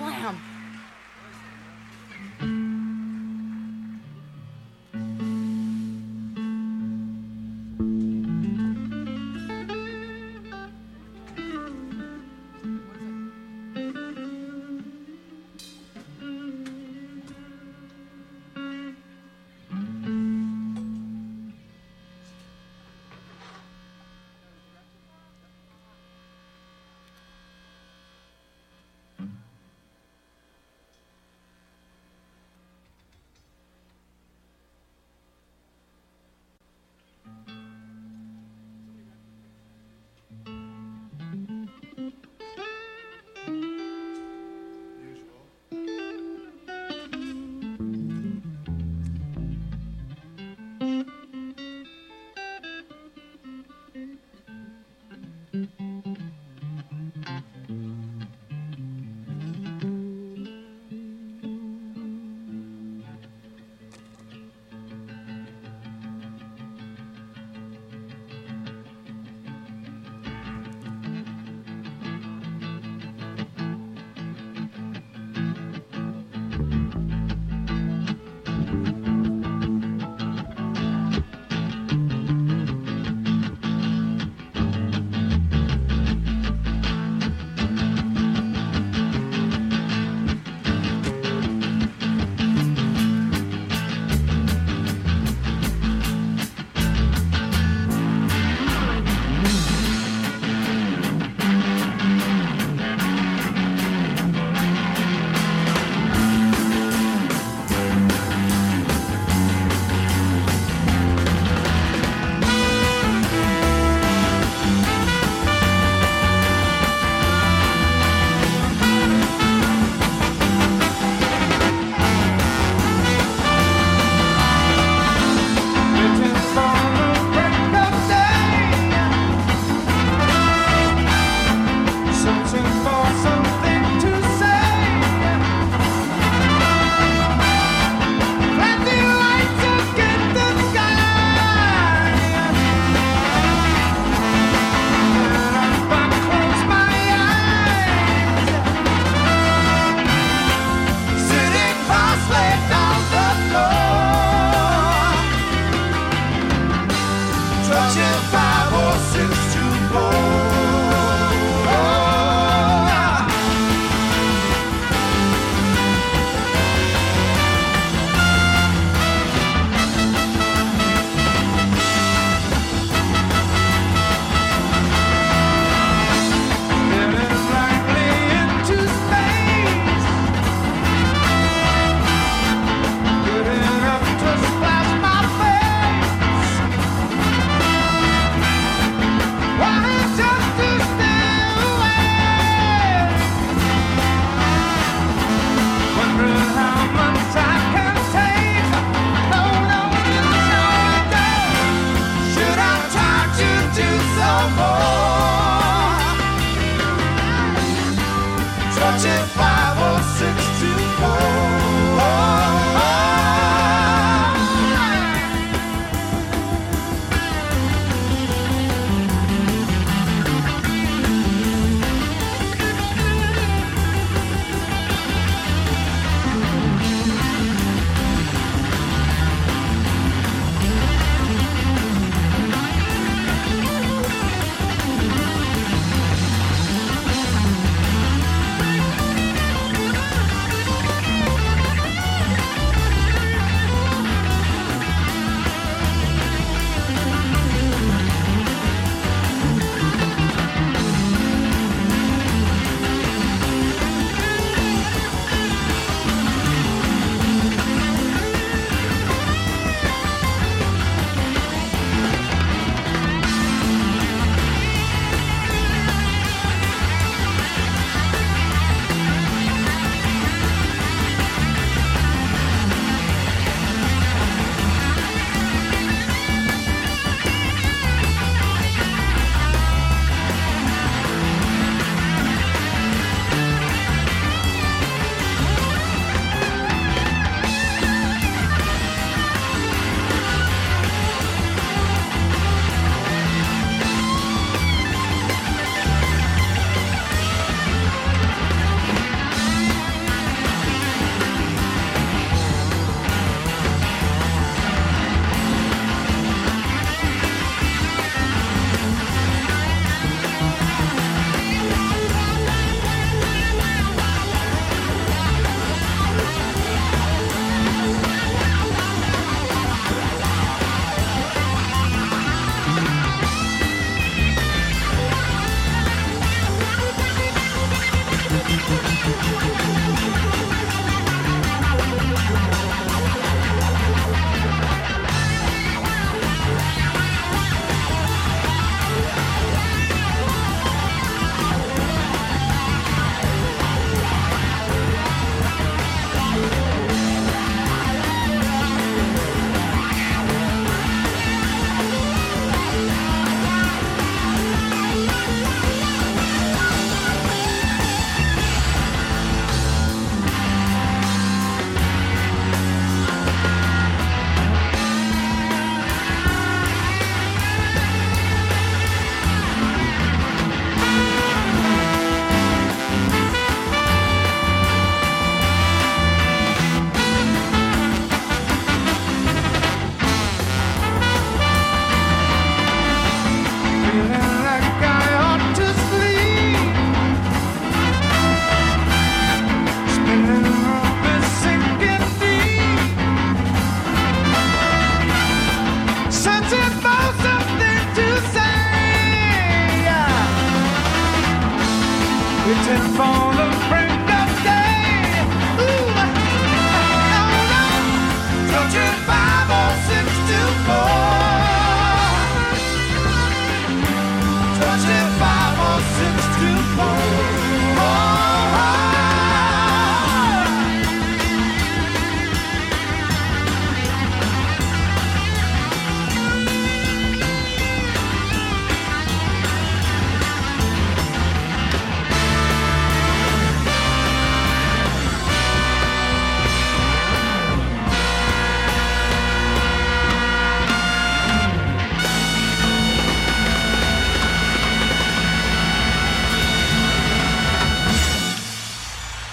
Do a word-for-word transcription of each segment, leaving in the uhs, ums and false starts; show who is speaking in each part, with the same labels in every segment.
Speaker 1: slam.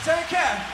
Speaker 1: Take care.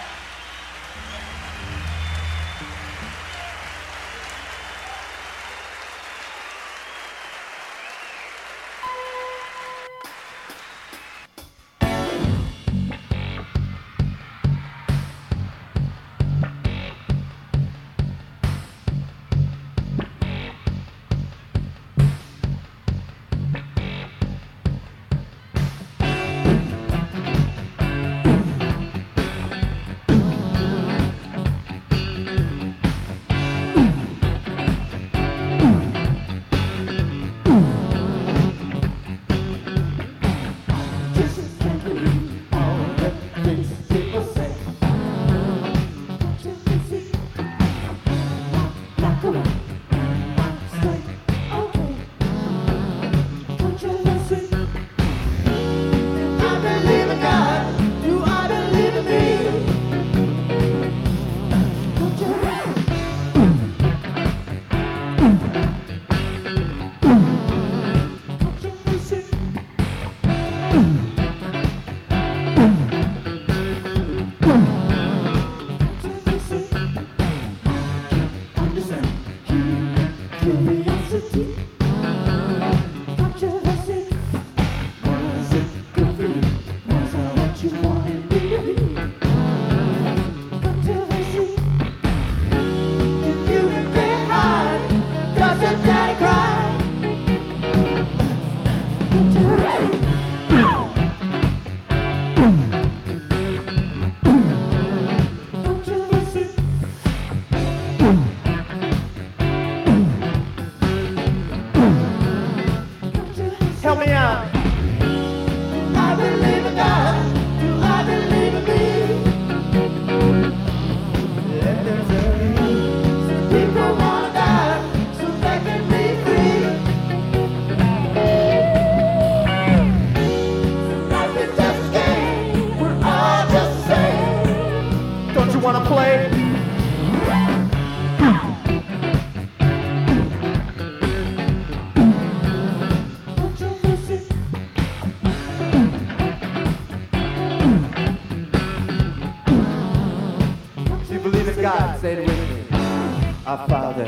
Speaker 2: God, say it with me. Our Father,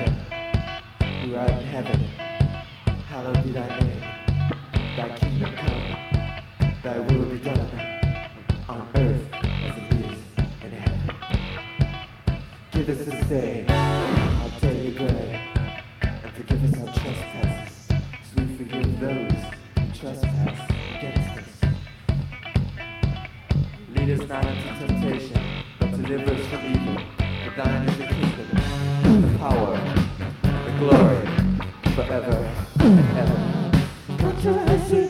Speaker 2: who art in heaven, hallowed be thy name. Thy kingdom come, thy will be done, on earth as it is in heaven. Give us this day our daily bread, and forgive us our trespasses, as we forgive those who trespass against us. Lead us not into temptation, but deliver us from evil. For thine is the kingdom, the power, the glory, forever and ever. Controversy.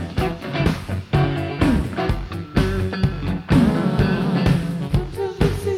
Speaker 3: Controversy.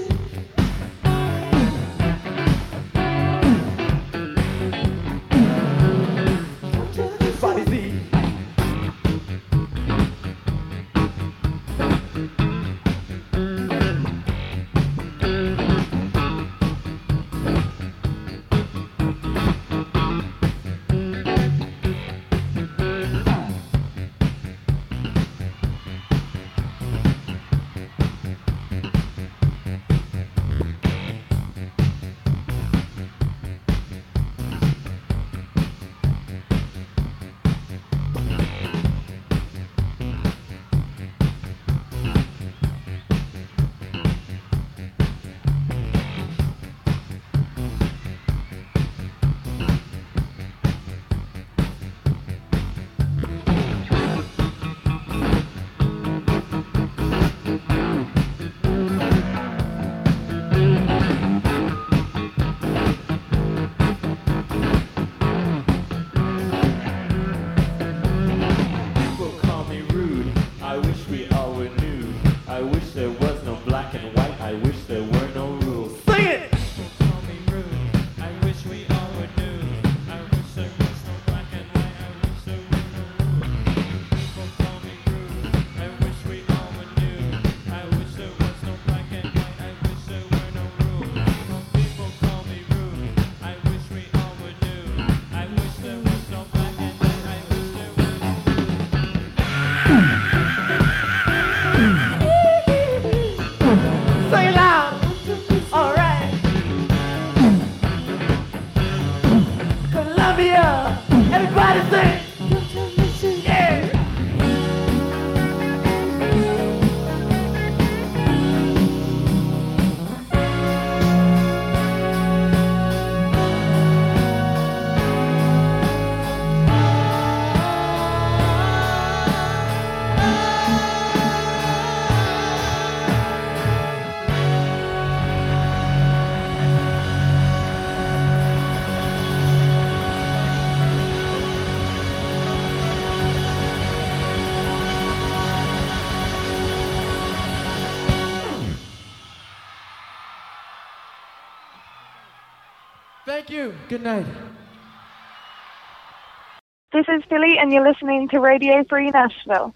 Speaker 2: Thank you. Good night.
Speaker 1: This is Billy, and you're listening to Radio Free Nashville.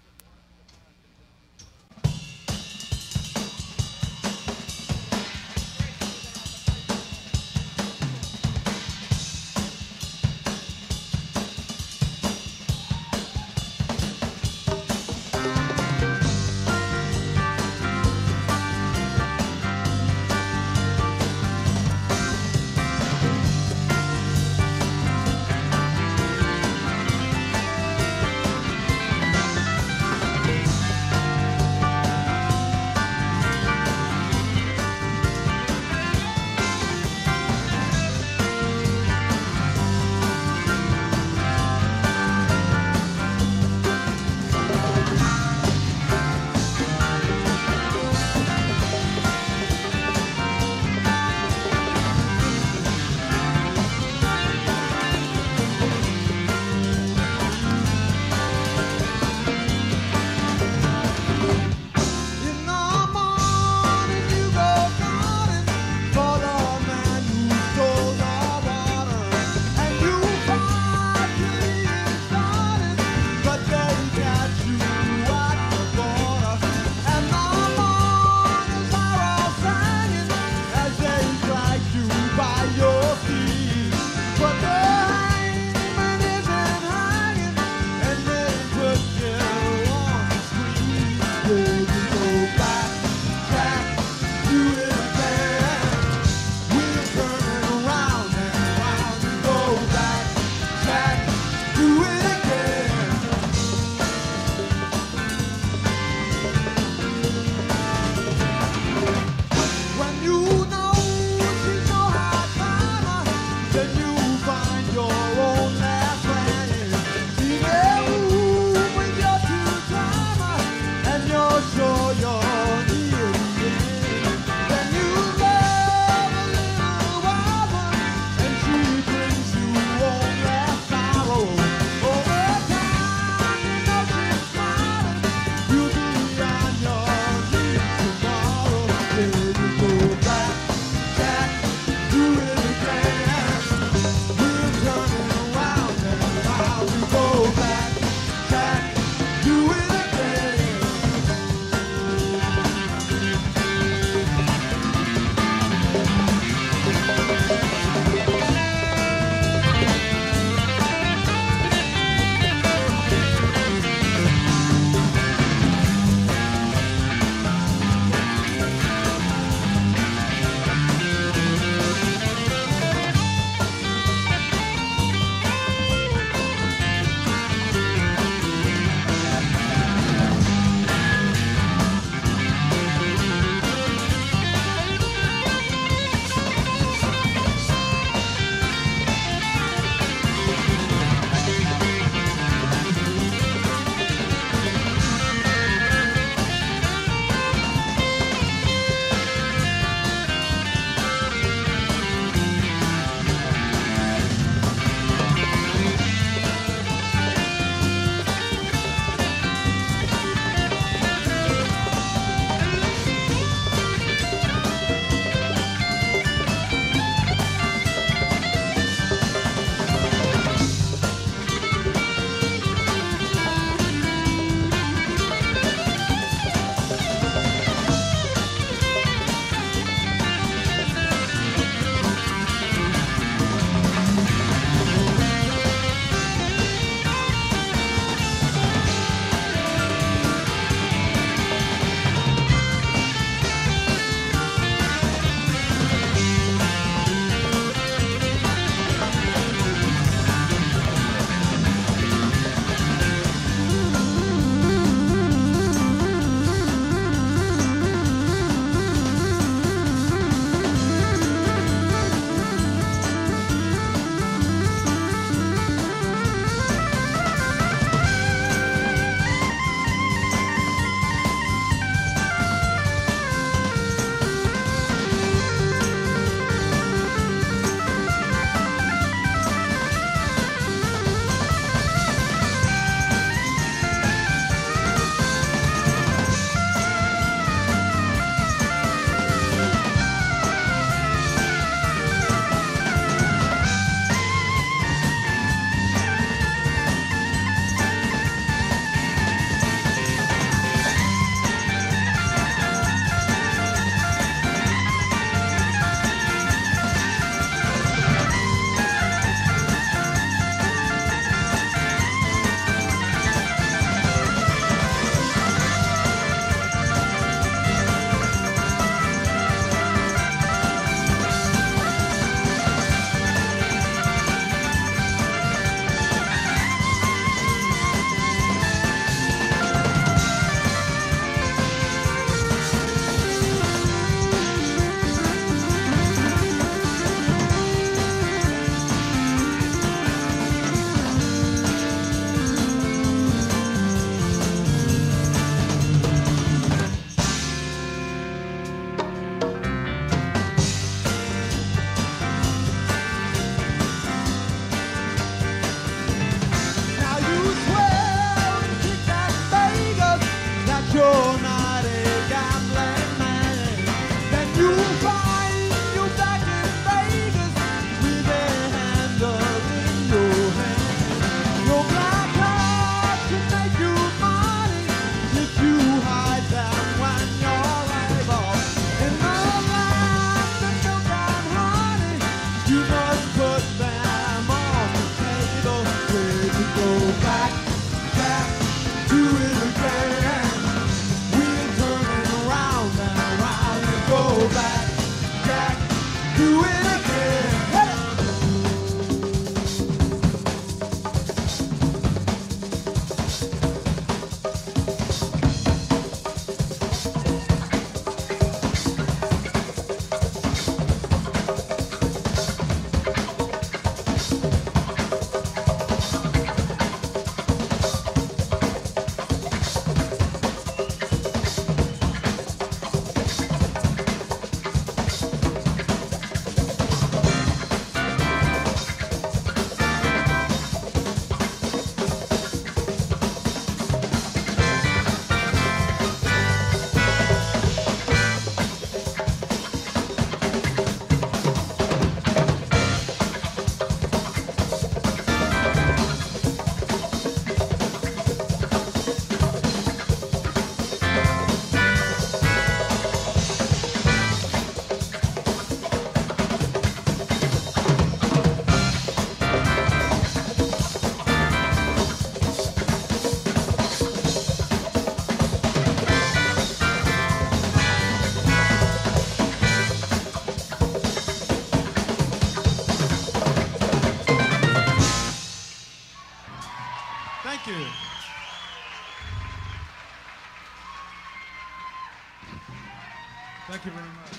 Speaker 3: Thank you very much.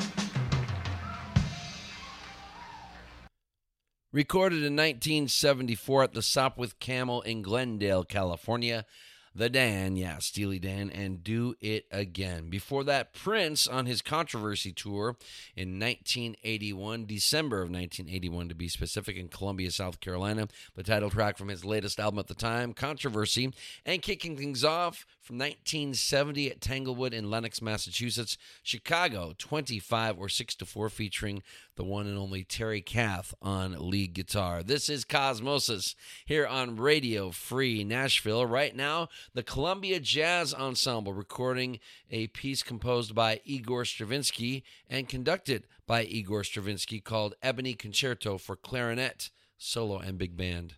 Speaker 4: Recorded in nineteen seventy-four at the Sopwith Camel in Glendale, California, The Dan, yeah, Steely Dan, and Do It Again. Before that, Prince on his Controversy tour in nineteen eighty-one, December of nineteen eighty-one to be specific, in Columbia, South Carolina. The title track from his latest album at the time, Controversy. And kicking things off from nineteen seventy at Tanglewood in Lenox, Massachusetts, Chicago, twenty-five or six to four, featuring the one and only Terry Kath on lead guitar. This is Cosmosis here on Radio Free Nashville. Right now, the Columbia Jazz Ensemble recording a piece composed by Igor Stravinsky and conducted by Igor Stravinsky called Ebony Concerto for Clarinet, Solo, and Big Band.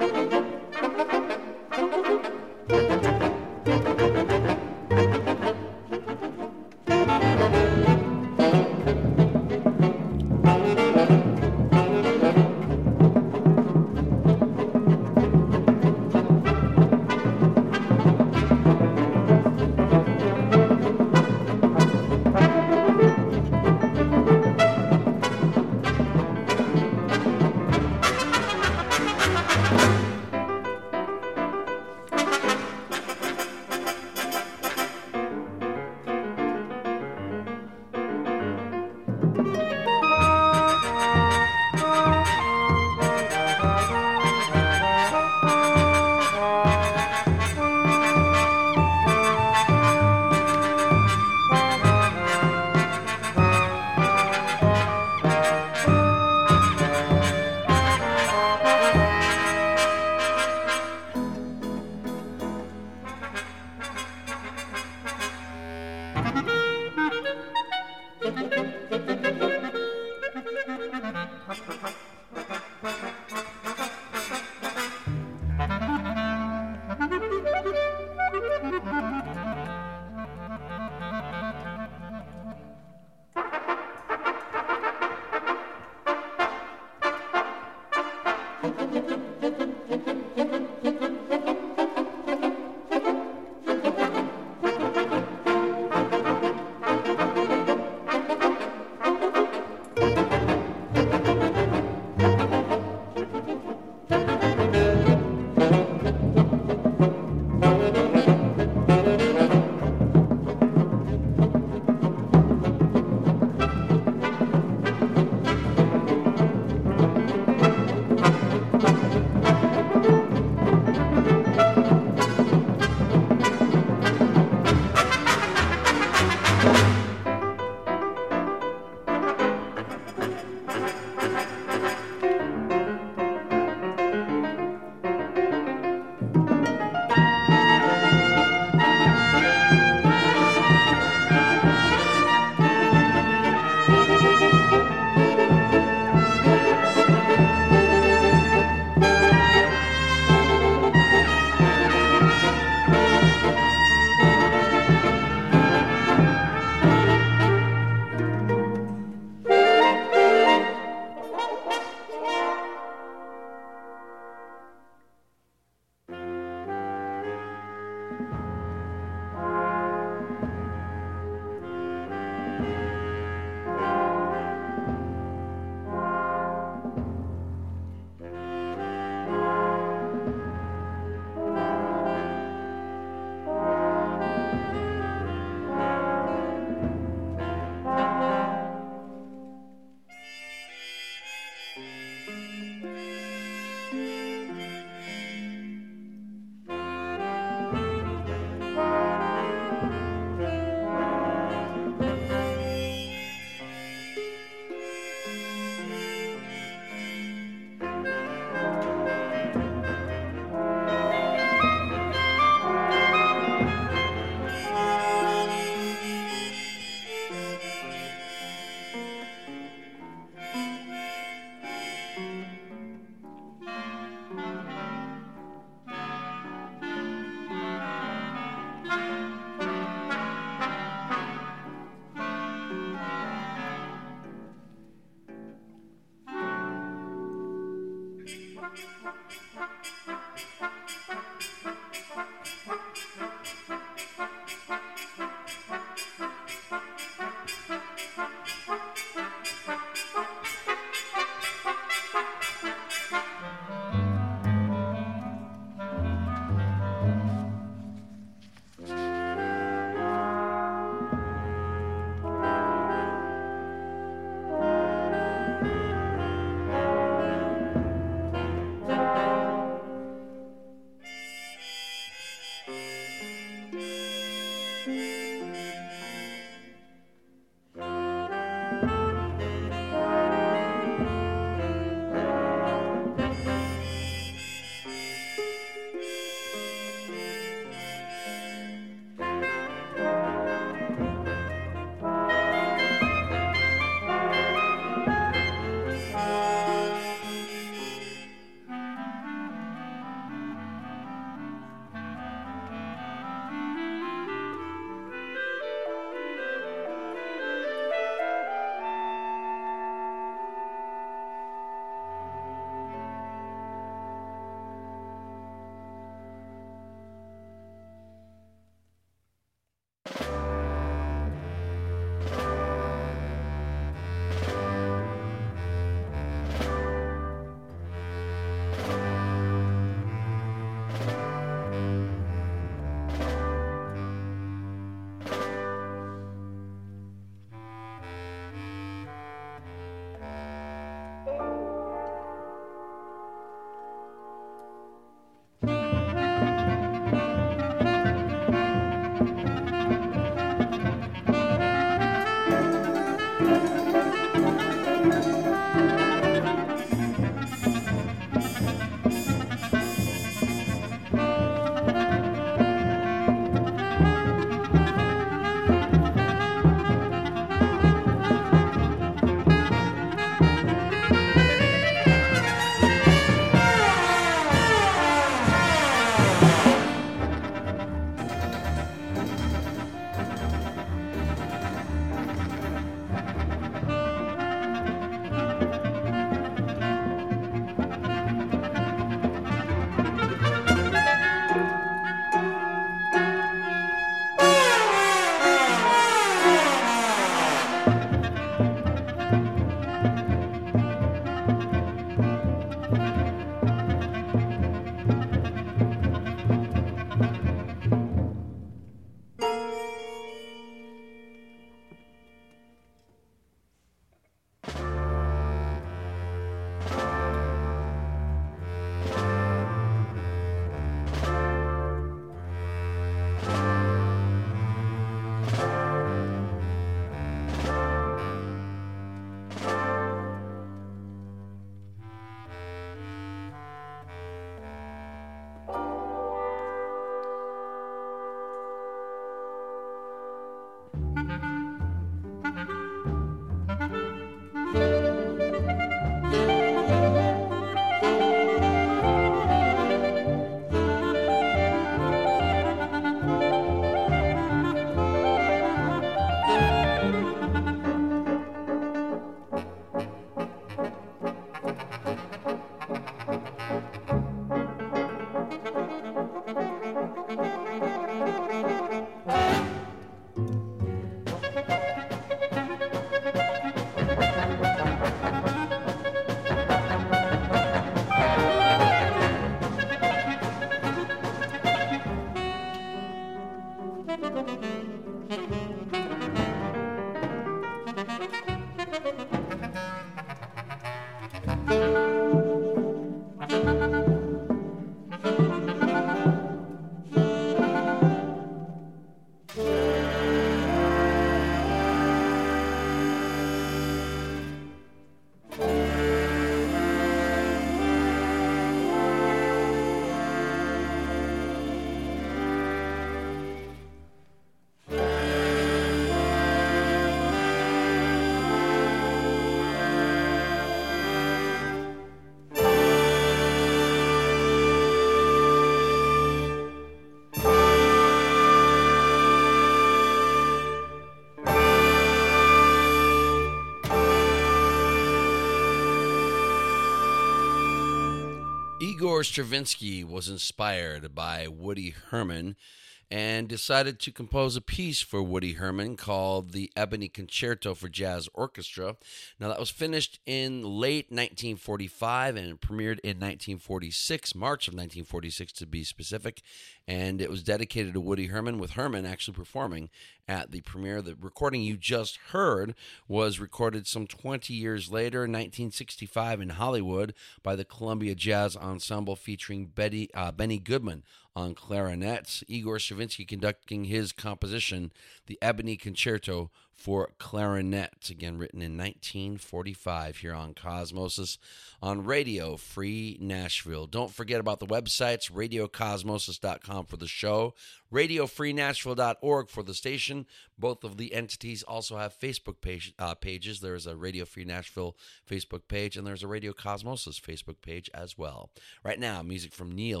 Speaker 4: Igor Stravinsky was inspired by Woody Herman and decided to compose a piece for Woody Herman called the Ebony Concerto for Jazz Orchestra. Now, that was finished in late nineteen forty-five and premiered in nineteen forty-six, March of nineteen forty-six to be specific, and it was dedicated to Woody Herman, with Herman actually performing at the premiere. The recording you just heard was recorded some twenty years later in nineteen sixty-five in Hollywood by the Columbia Jazz Ensemble, featuring Betty, uh, Benny Goodman on clarinet, Igor Stravinsky conducting his composition, the Ebony Concerto for Clarinet, again written in nineteen forty-five here on Cosmosis on Radio Free Nashville. Don't forget about the websites, radio cosmosis dot com for the show, radio free nashville dot org for the station. Both of the entities also have Facebook page, uh, pages. There's a Radio Free Nashville Facebook page, and there's a Radio Cosmosis Facebook page as well. Right now, music from Neil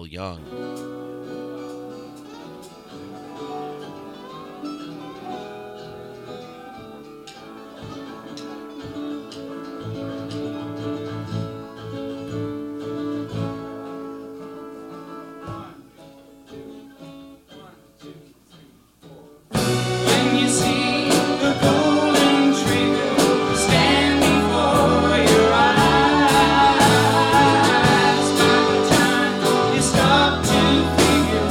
Speaker 4: Young.
Speaker 3: Stop to figure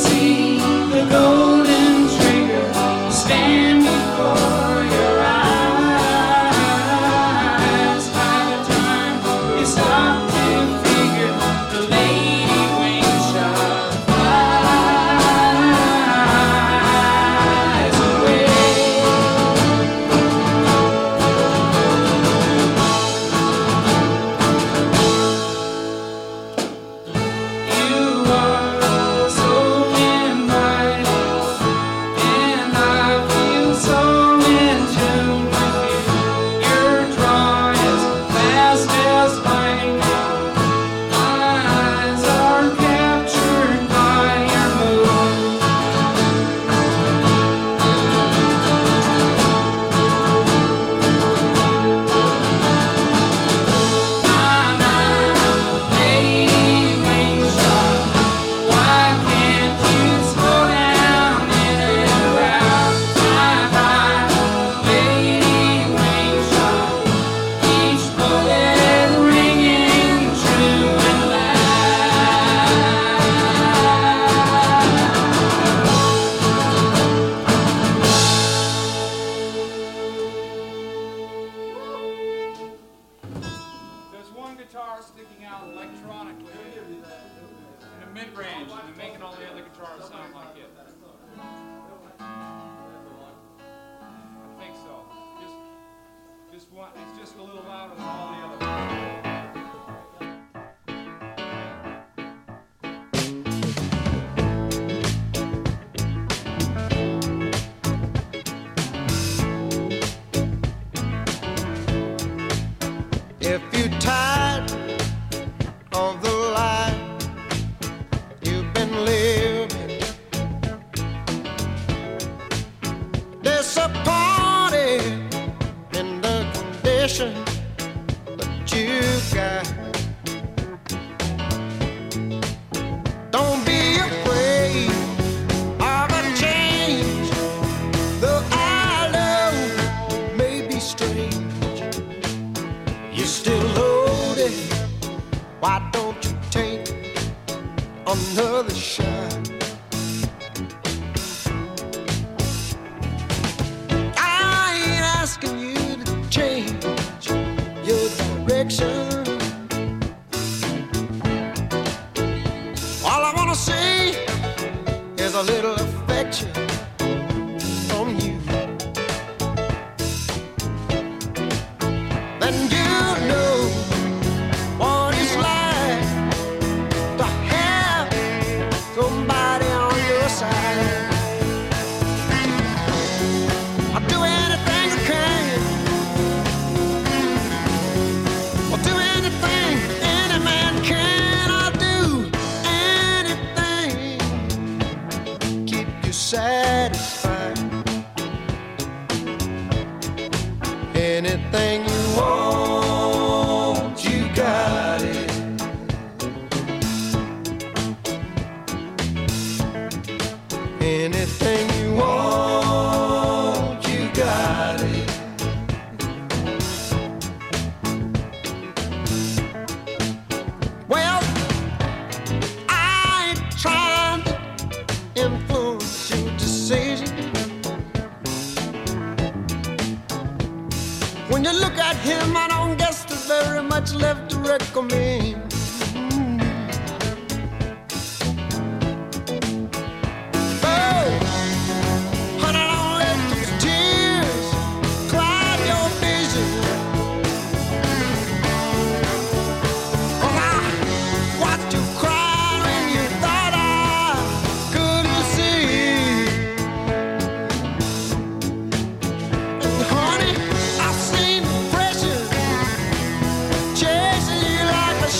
Speaker 3: see the golden trigger stand before your eyes. By the time you stop to figure, the lady wings shot flies away. You are so inviting, and I feel so in tune with you. Your draw is fast as lightning. My eyes are captured by your mood. My, my lady wings shot. Why can't you slow down in and around? My, my lady wings shot. Each bullet ringing true and loud.
Speaker 5: There's one guitar sticking out electronically in the mid-range, and they're making all the other guitars sound like it. I think so. Just, just one. It's just a little louder than all the other ones.
Speaker 2: If you tired of the life you've been living, disappointed in the condition that you got, don't be afraid of a change. Though I know may be strange, you're still loaded. Why don't you take another shot? I ain't asking you to change your direction. All I wanna see is a little affection from you. Then you know what it's like to have somebody on your side. I'll do anything I can. I'll do anything any man can. I'll do anything, keep you satisfied. Anything you want, you got it. Anything you want, you got it. Well, I ain't trying to influence your decision. When you look at him, I don't guess there's very much left to recommend. Oh, honey, don't let those tears cloud your vision. 'Cause I watched you cry when you thought I couldn't see. And honey, I've seen pressure chasing you like a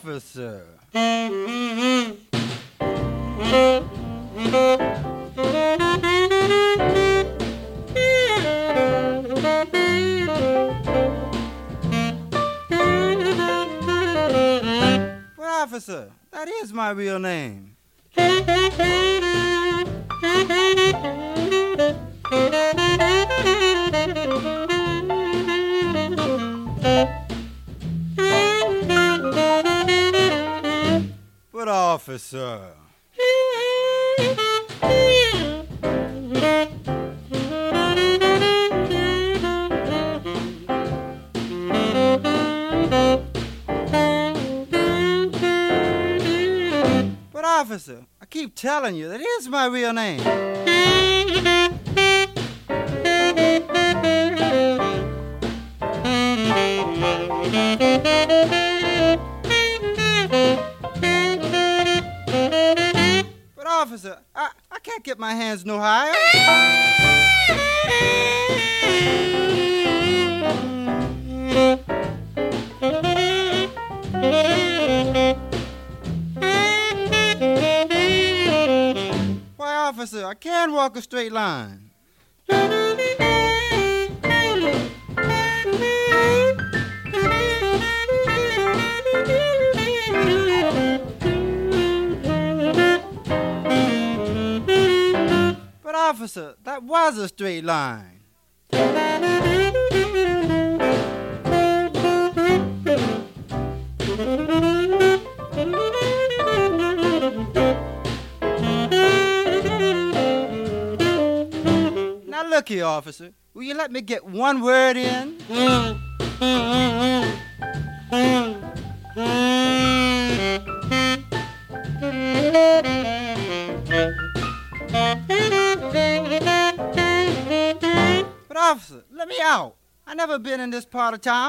Speaker 6: officer. But officer, that is my real name. But officer. But officer, I keep telling you that is my real name. But officer, I, I can't get my hands no higher. Why, officer, I can't walk a straight line. But officer, that was a straight line. Now look here, officer. Will you let me get one word in? But officer, let me out. I never been in this part of town.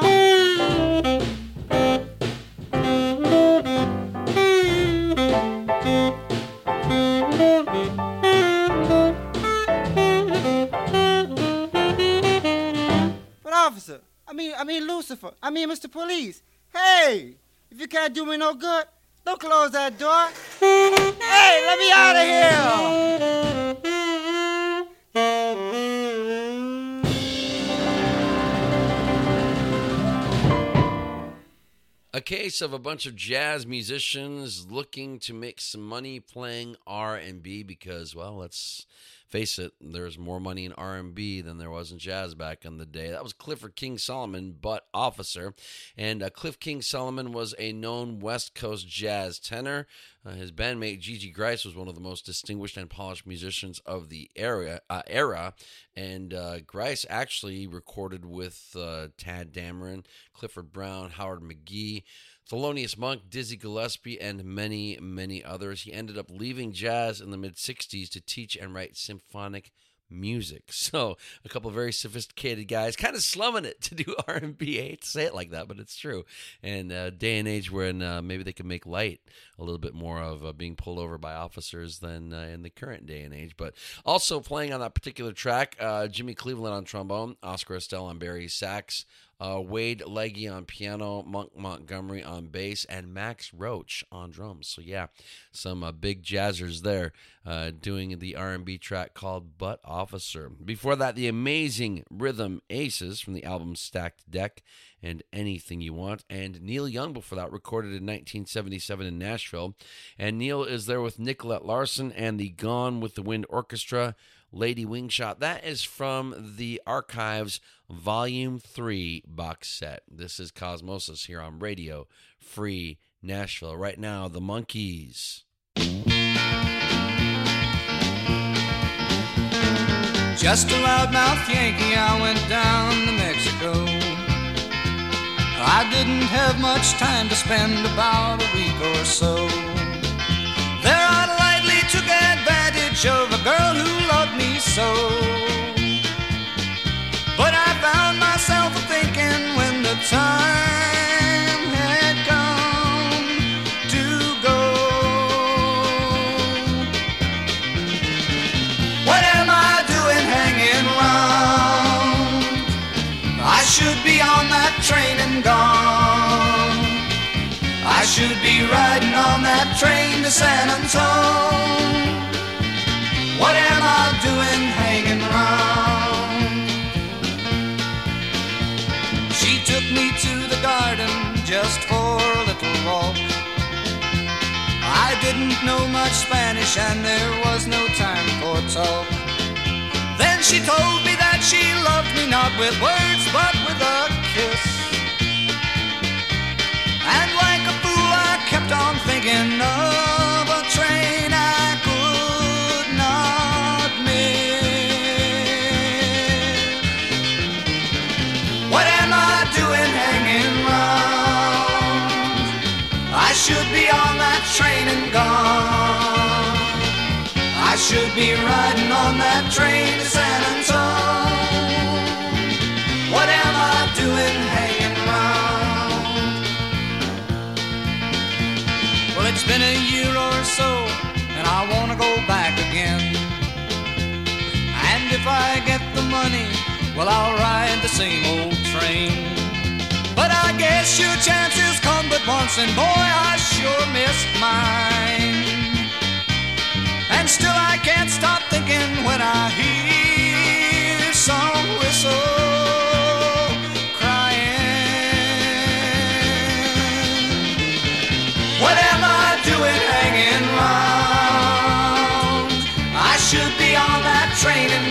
Speaker 6: But officer, I mean, I mean Lucifer, I mean Mister Police. Hey, if you can't do me no good, don't close that door. Hey, let me out of here.
Speaker 4: A case of a bunch of jazz musicians looking to make some money playing R and B because, well, let's face it, there's more money in R and B than there was in jazz back in the day. That was Clifford King Solomon, but Officer. And uh, Cliff King Solomon was a known West Coast jazz tenor. Uh, his bandmate Gigi Grice was one of the most distinguished and polished musicians of the era. Uh, era. And uh, Grice actually recorded with uh, Tad Dameron, Clifford Brown, Howard McGee, Thelonious Monk, Dizzy Gillespie, and many, many others. He ended up leaving jazz in the mid-sixties to teach and write symphonic music. So a couple of very sophisticated guys kind of slumming it to do R and B. I hate to say it like that, but it's true. And uh, day and age when uh, maybe they can make light a little bit more of uh, being pulled over by officers than uh, in the current day and age. But also playing on that particular track, uh, Jimmy Cleveland on trombone, Oscar Estelle on Barry sax, Uh, Wade Legge on piano, Monk Montgomery on bass, and Max Roach on drums. So yeah, some uh, big jazzers there uh, doing the R and B track called Butt Officer. Before that, the amazing Rhythm Aces from the album Stacked Deck and Anything You Want. And Neil Young before that, recorded in nineteen seventy-seven in Nashville. And Neil is there with Nicolette Larson and the Gone with the Wind Orchestra, Lady Wingshot. That is from the Archives Volume three box set. This is Cosmosis here on Radio Free Nashville. Right now, the Monkees.
Speaker 3: Just a loudmouth Yankee, I went down to Mexico. I didn't have much time to spend, about a week or so. There I lightly took advantage of a girl who loved me so. But I found myself thinking when the time had come to go, what am I doing hanging round? I should be on that train and gone. I I should be riding on that train to San Antone. What am I doing hanging round? She took me to the garden just for a little walk. I didn't know much Spanish and there was no time for talk. Then she told me that she loved me not with words but with a kiss. And like a fool I kept on thinking of a train I could not miss. What am I doing hanging round? I should be on that train and gone. I should be riding on that train to San Antone. What am I doing hanging round? Well, it's been a year or so, and I want to go back again. And if I get the money, well, I'll ride the same old train. But I guess your chances come but once, and boy, I sure missed mine. And still I can't stop thinking when I hear some whistle crying. What am I doing hanging round? I should be on that train and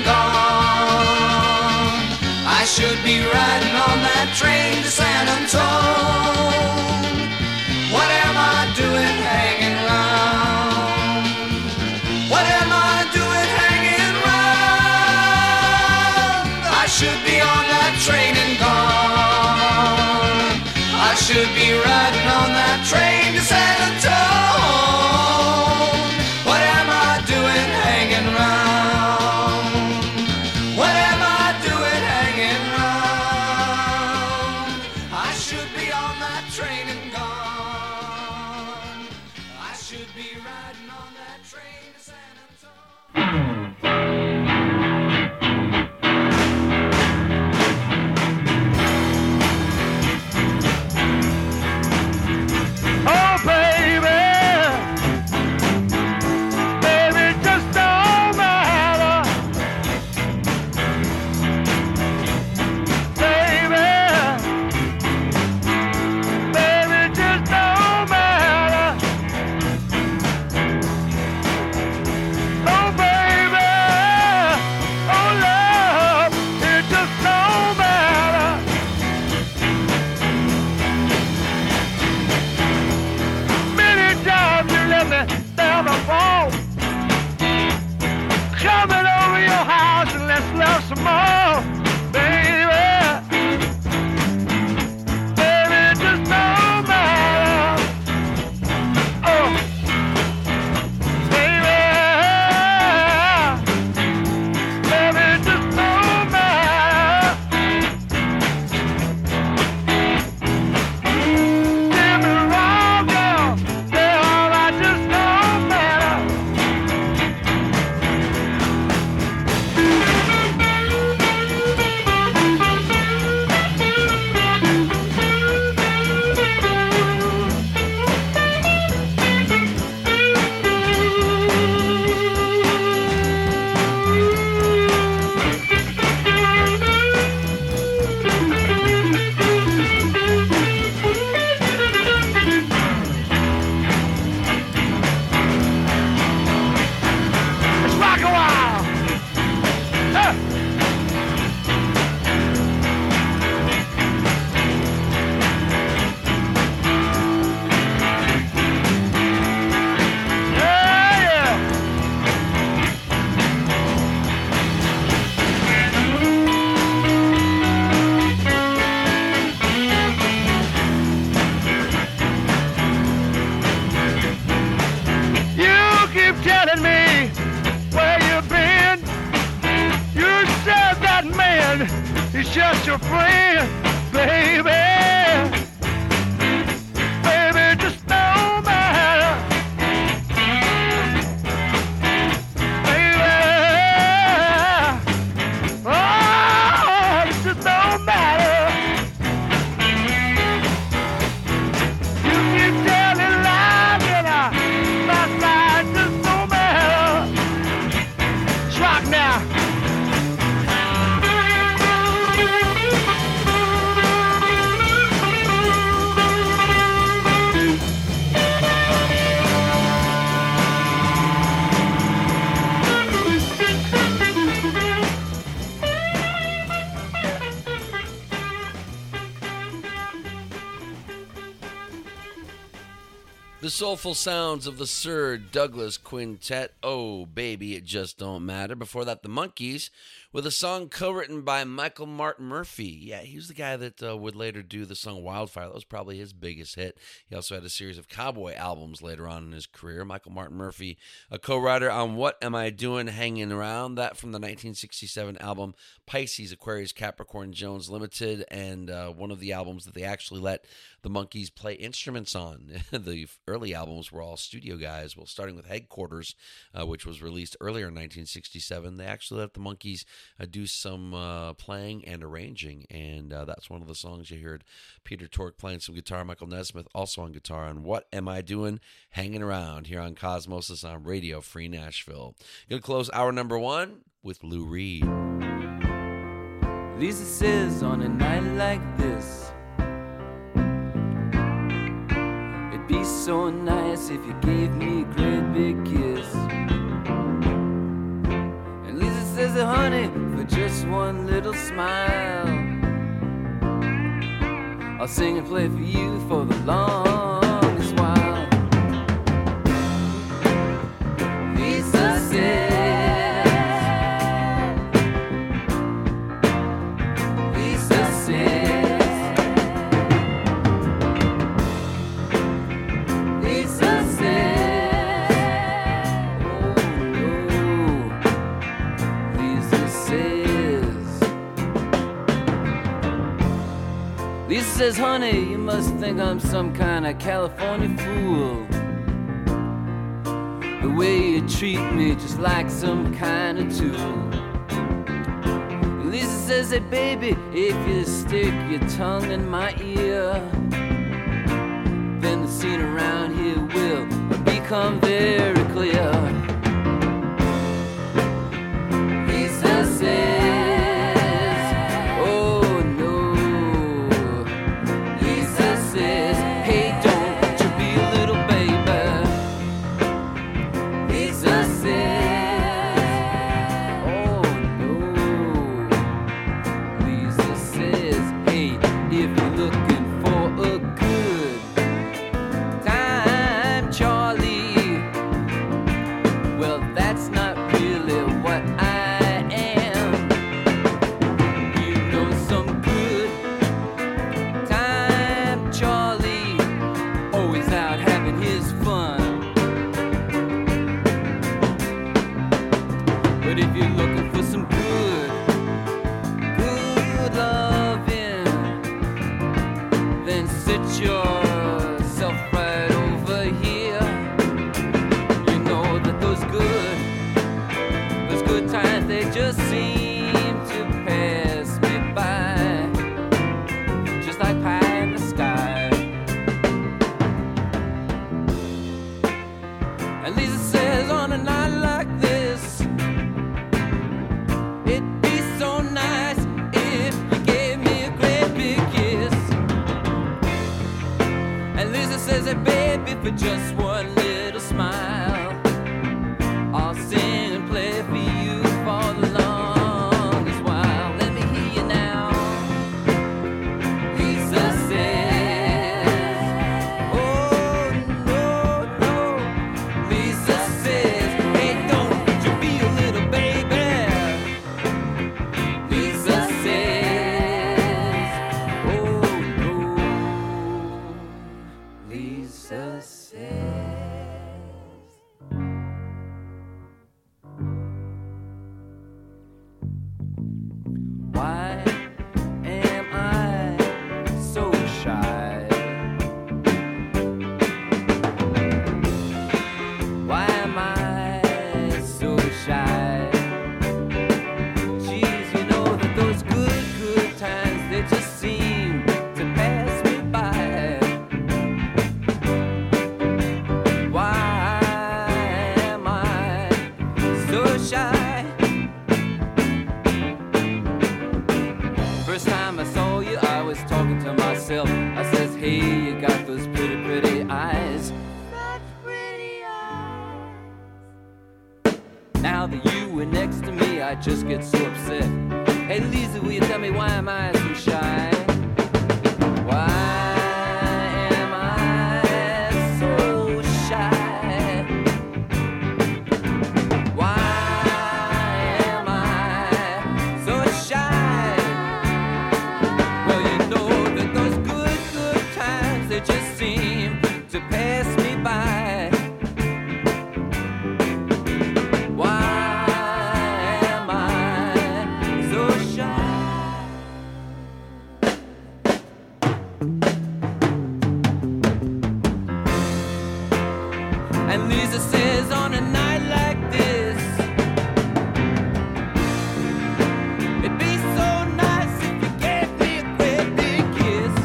Speaker 3: gone. I should be riding on that train to San Antone. What am I doing hanging round? What am I doing hanging round? I should be on that train and gone. I should be riding on that train to San Antone. What am I doing hanging round? What am I doing hanging round? I should be on that train and gone. I should be riding on that train to San Antone.
Speaker 7: Oh, baby, baby, just don't matter. Baby, baby,
Speaker 4: The soulful sounds of the Sir Douglas Quintet. Oh, baby, it just don't matter. Before that, the Monkees with a song co-written by Michael Martin Murphey. Yeah, he was the guy that uh, would later do the song Wildfire. That was probably his biggest hit. He also had a series of cowboy albums later on in his career. Michael Martin Murphey, a co-writer on What Am I Doing Hanging Around? That from the nineteen sixty-seven album Pisces, Aquarius, Capricorn, Jones Limited, and uh, one of the albums that they actually let the Monkees play instruments on. The early albums were all studio guys. Well, starting with Headquarters, uh, which was released earlier in nineteen sixty-seven, they actually let the Monkees uh, do some uh, playing and arranging, and uh, that's one of the songs you heard Peter Tork playing some guitar, Michael Nesmith also on guitar, on What Am I Doing Hanging Around here on Cosmosis on Radio Free Nashville. Going to close hour number one with Lou Reed.
Speaker 8: Lisa says on a night like this, it'd be so nice if you gave me a great big kiss. And Lisa says, honey, for just one little smile, I'll sing and play for you for the longest while. Lisa says, Lisa says, honey, you must think I'm some kind of California fool, the way you treat me just like some kind of tool. Lisa says, hey baby, if you stick your tongue in my ear, then the scene around here will become very clear. Lisa says, for just one little smile, I'll sing and play for you for the longest while. Let me hear you now. Lisa says, oh no, no. Lisa says, hey, don't you be a little baby. Lisa says, oh no. Lisa says, why am I so shy? Why am I so shy? Geez, you know that those good, good times, they just seem to pass me by. Why am I so shy? First time I saw you, I was talking to myself. I says, hey, you got those pretty, pretty eyes. Such pretty eyes. Now that you were next to me, I just get so upset. Hey, Lisa, will you tell me why am I so shy? Why am I so just seem to pass me by. Why am I so shy? And Lisa says on a night like this, it'd be so nice if you gave me a great big kiss.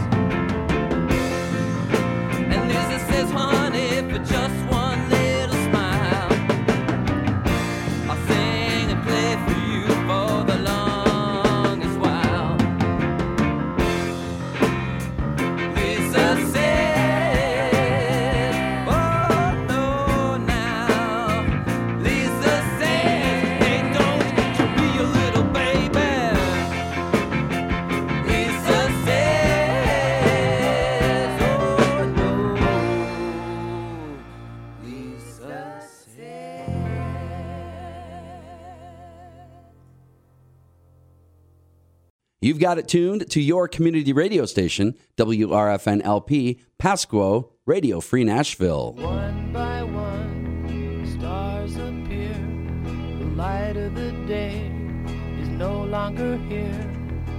Speaker 8: And Lisa says, honey, for just one little smile, I'll sing and play for you for the longest while. Lisa said, oh no now. Lisa said, hey, don't you be a little baby. Lisa says, oh no. Lisa said.
Speaker 9: You've got it tuned to your community radio station, W R F N L P, Pasquo, Radio Free Nashville.
Speaker 8: One by one, stars appear. The light of the day is no longer here.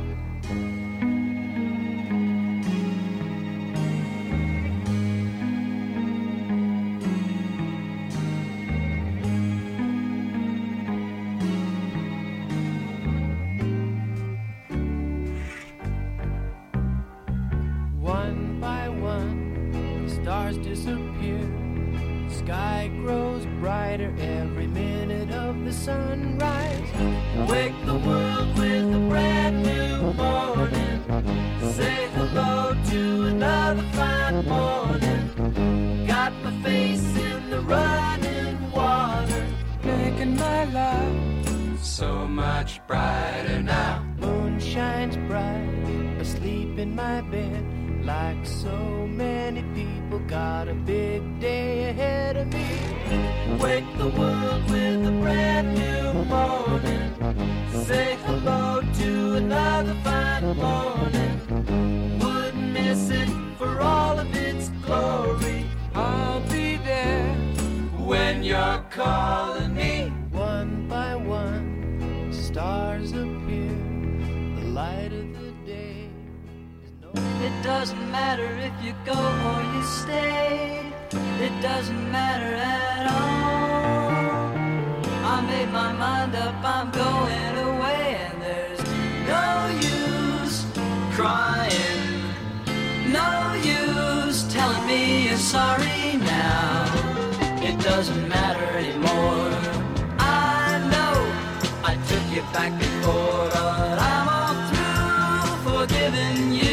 Speaker 8: One by one, the stars disappear. The sky grows brighter every minute of the sunrise. Wake the world with a brand new morning. Say hello to another fine morning. Got my face in the running water, making my life so much brighter now. Moon shines bright, asleep in my bed. Like so many people, got a big day ahead of me. Wake the world with a brand new morning. Say hello to another fine morning. Wouldn't miss it for all of its glory. I'll be there when you're calling me. One by one, stars appear. The light of the day. It doesn't matter if you go or you stay. It doesn't matter at all. I made my mind up, I'm going away. And there's no use crying, no use telling me you're sorry now. It doesn't matter anymore. I know I took you back before, but I'm all through forgiving you.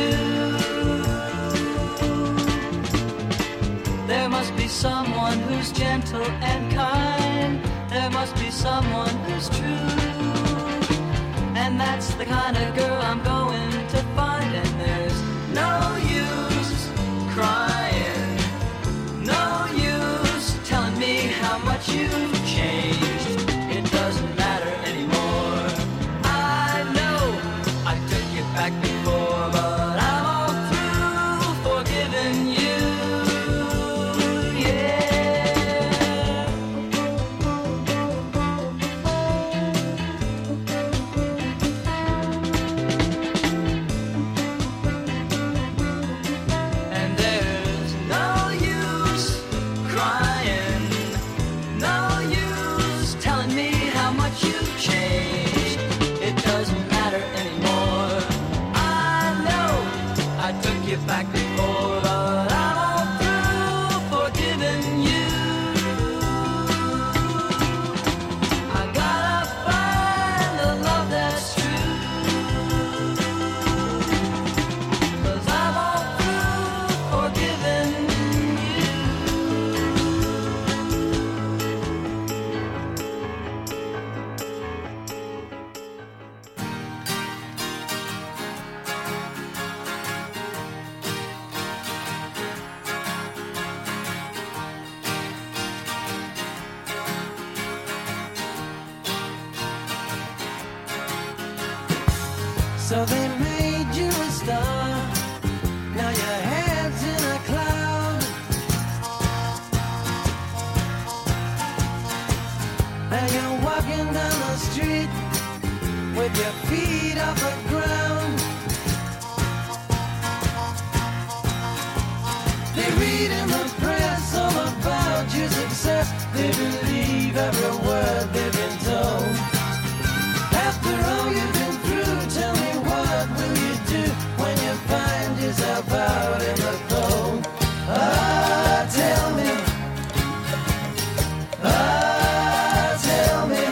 Speaker 8: There must be someone who's gentle and kind. There must be someone who's true. And that's the kind of girl I'm going to find. And there's no use crying, no use telling me how much you've changed. It doesn't matter anymore. I know I took you back before, but I'm all through forgiving you. Back before, but I'm all through forgiving you. I gotta find a love that's true, 'cause I'm all through forgiving
Speaker 10: So they made you a star. Now your head's in a cloud.
Speaker 3: off the ground. They read in the press all about your success. They believe every word they've been told. After all you've been through, tell me what will you do when you find yourself out in the cold? Ah, tell me. Ah, tell me.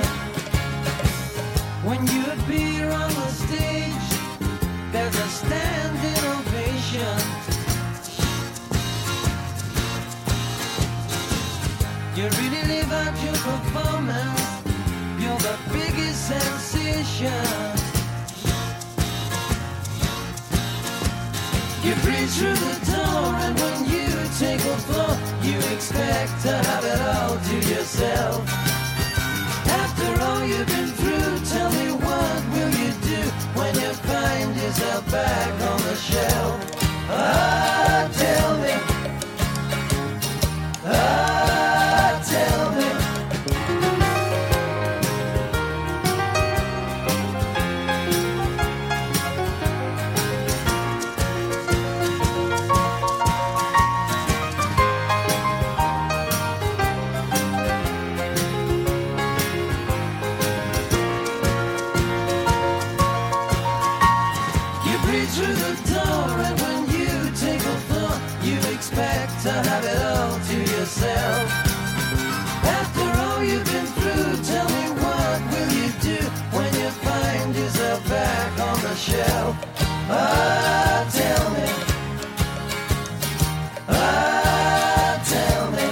Speaker 3: When you appear on the stage, there's a standing ovation. You really live out your performance. You're the biggest sensation. You breathe through the door, and when you take a floor, you expect to have it all to yourself. After all you've been through, tell me what will you do when you find yourself back on the shelf? Ah, tell me. Ah, tell me. Through the door, and when you take a floor, you expect to have it all to yourself. After all you've been through, tell me what will you do when you find yourself back on the shelf? Ah, tell me. Ah, tell me.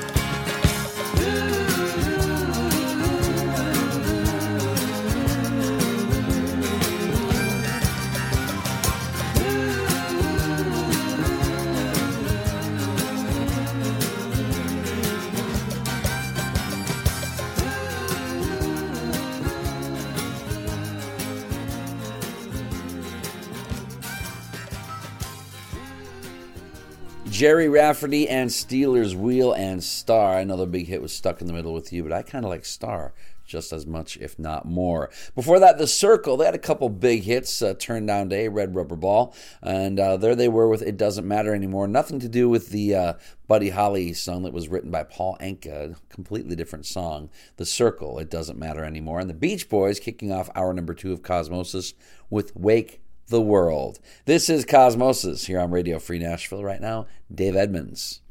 Speaker 4: Jerry Rafferty and Steelers Wheel and Star. Another big hit was Stuck in the Middle with You, but I kind of like Star just as much, if not more. Before that, The Circle. They had a couple big hits, uh, Turn Down Day, Red Rubber Ball, and uh, there they were with It Doesn't Matter Anymore. Nothing to do with the uh, Buddy Holly song that was written by Paul Anka, a completely different song. The Circle, It Doesn't Matter Anymore. And the Beach Boys kicking off hour number two of Cosmosis with Wake the World. This is Cosmosis here on Radio Free Nashville. Right now, Dave Edmonds.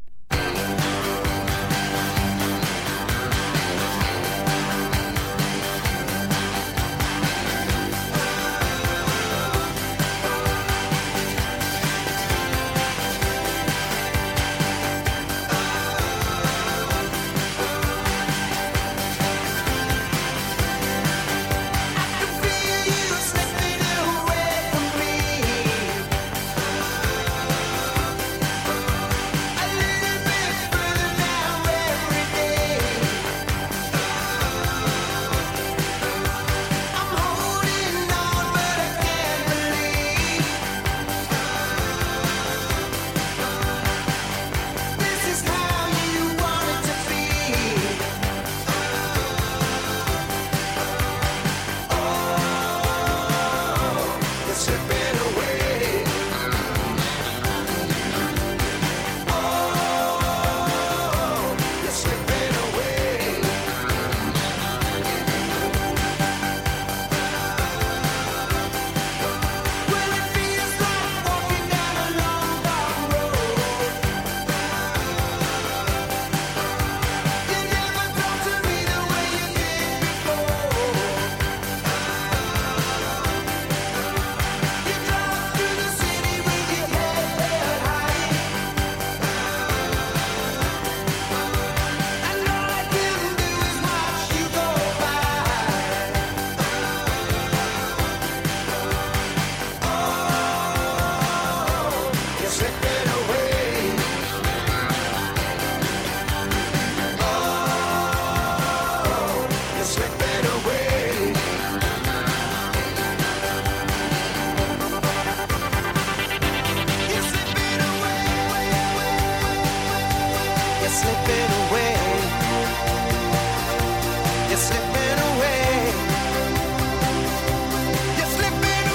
Speaker 3: You're slipping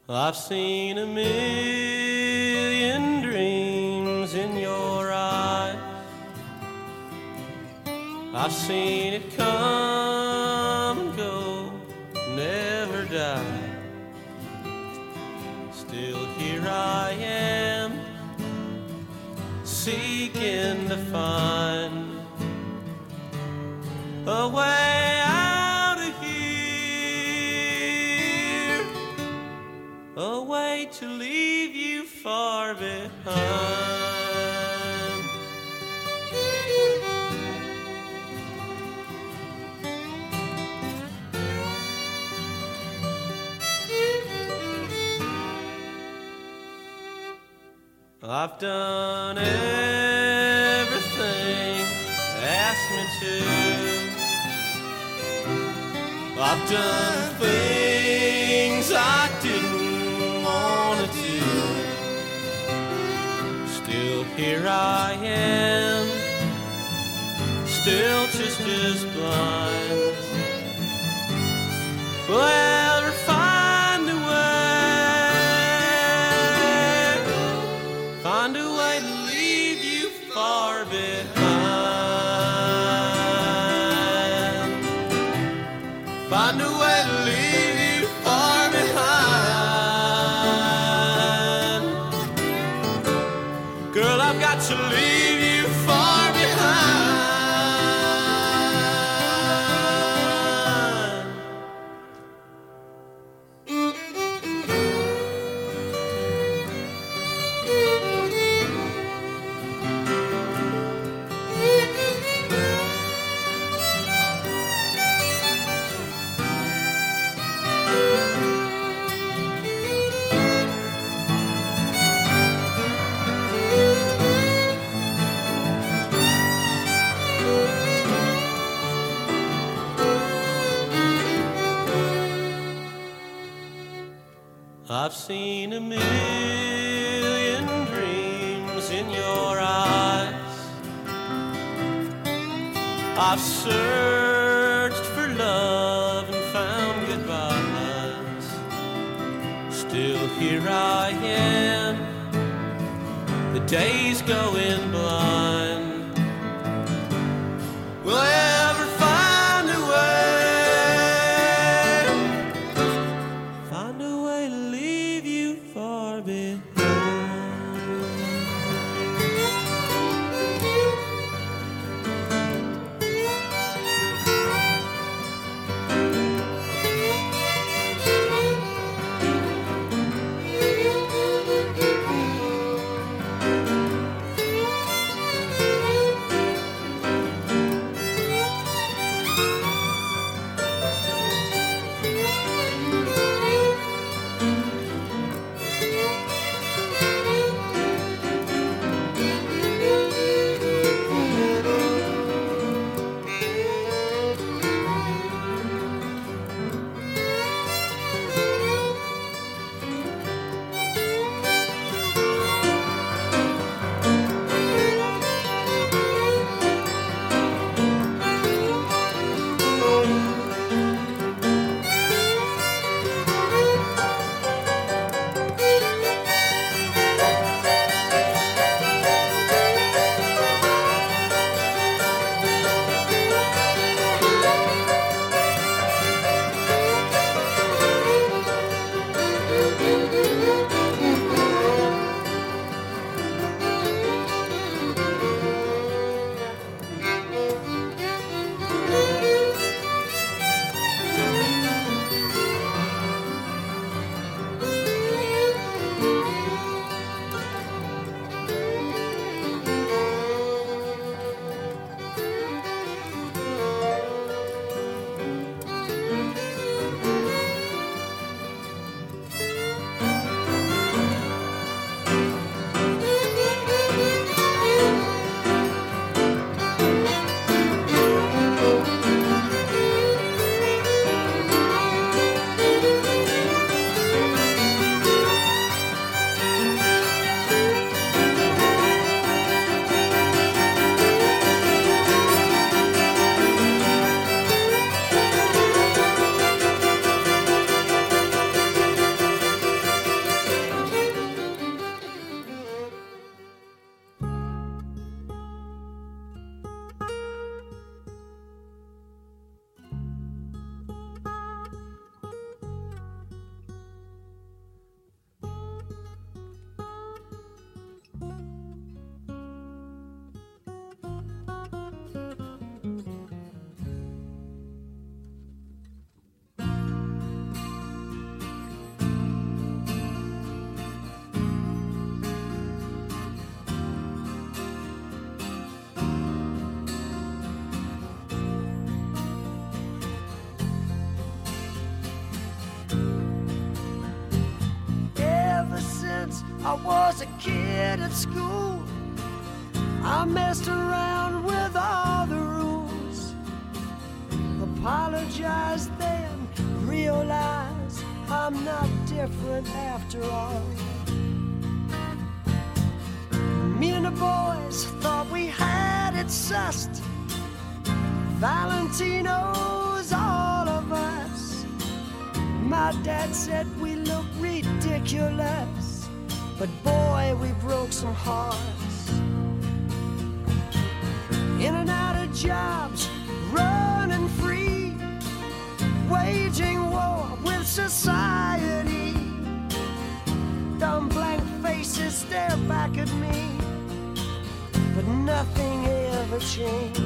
Speaker 10: I've seen a million dreams in your eyes. I've seen it come and go, never die. Still here I am, seeking to find a way out of here, a way to leave you far behind. I've done everything asked me to. I've done things I didn't want to do. Still here I am, still just as blind. Will I ever find a way, find a way to leave you far behind, find a way to leave you far behind. Girl, I've got to leave you far behind. I've seen a million dreams in your eyes. I've searched for love and found goodbyes. Still here I am, the days going blind. Will I ever find a way, find a way to leave you far behind?
Speaker 11: was a kid at school, I messed around with all the rules. Apologize then, realize I'm not different after all. Me and the boys thought we had it sussed. Valentino's all of us. My dad said we look ridiculous, but boy, we broke some hearts. In and out of jobs, running free, waging war with society. Dumb blank faces stare back at me, but nothing ever changed.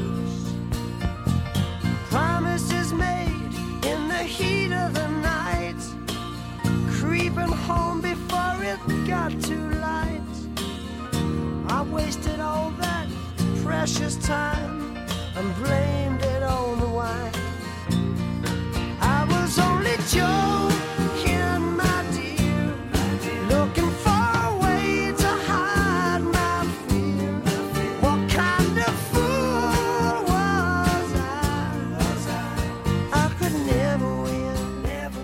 Speaker 11: Promises made in the heat of the night, creeping home before it got too light. I wasted all that precious time and blamed it on the wine. I was only joking, my dear, looking for a way to hide my fear. What kind of fool was I? I could never win, never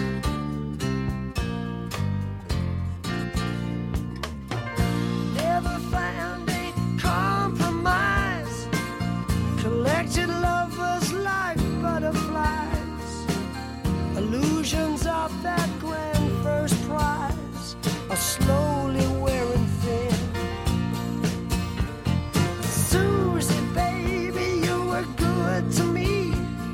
Speaker 11: win. Never found a compromise. Collected lovers like butterflies. Illusions of that grand first prize are slowly wearing thin. Susie, baby, you were good to me,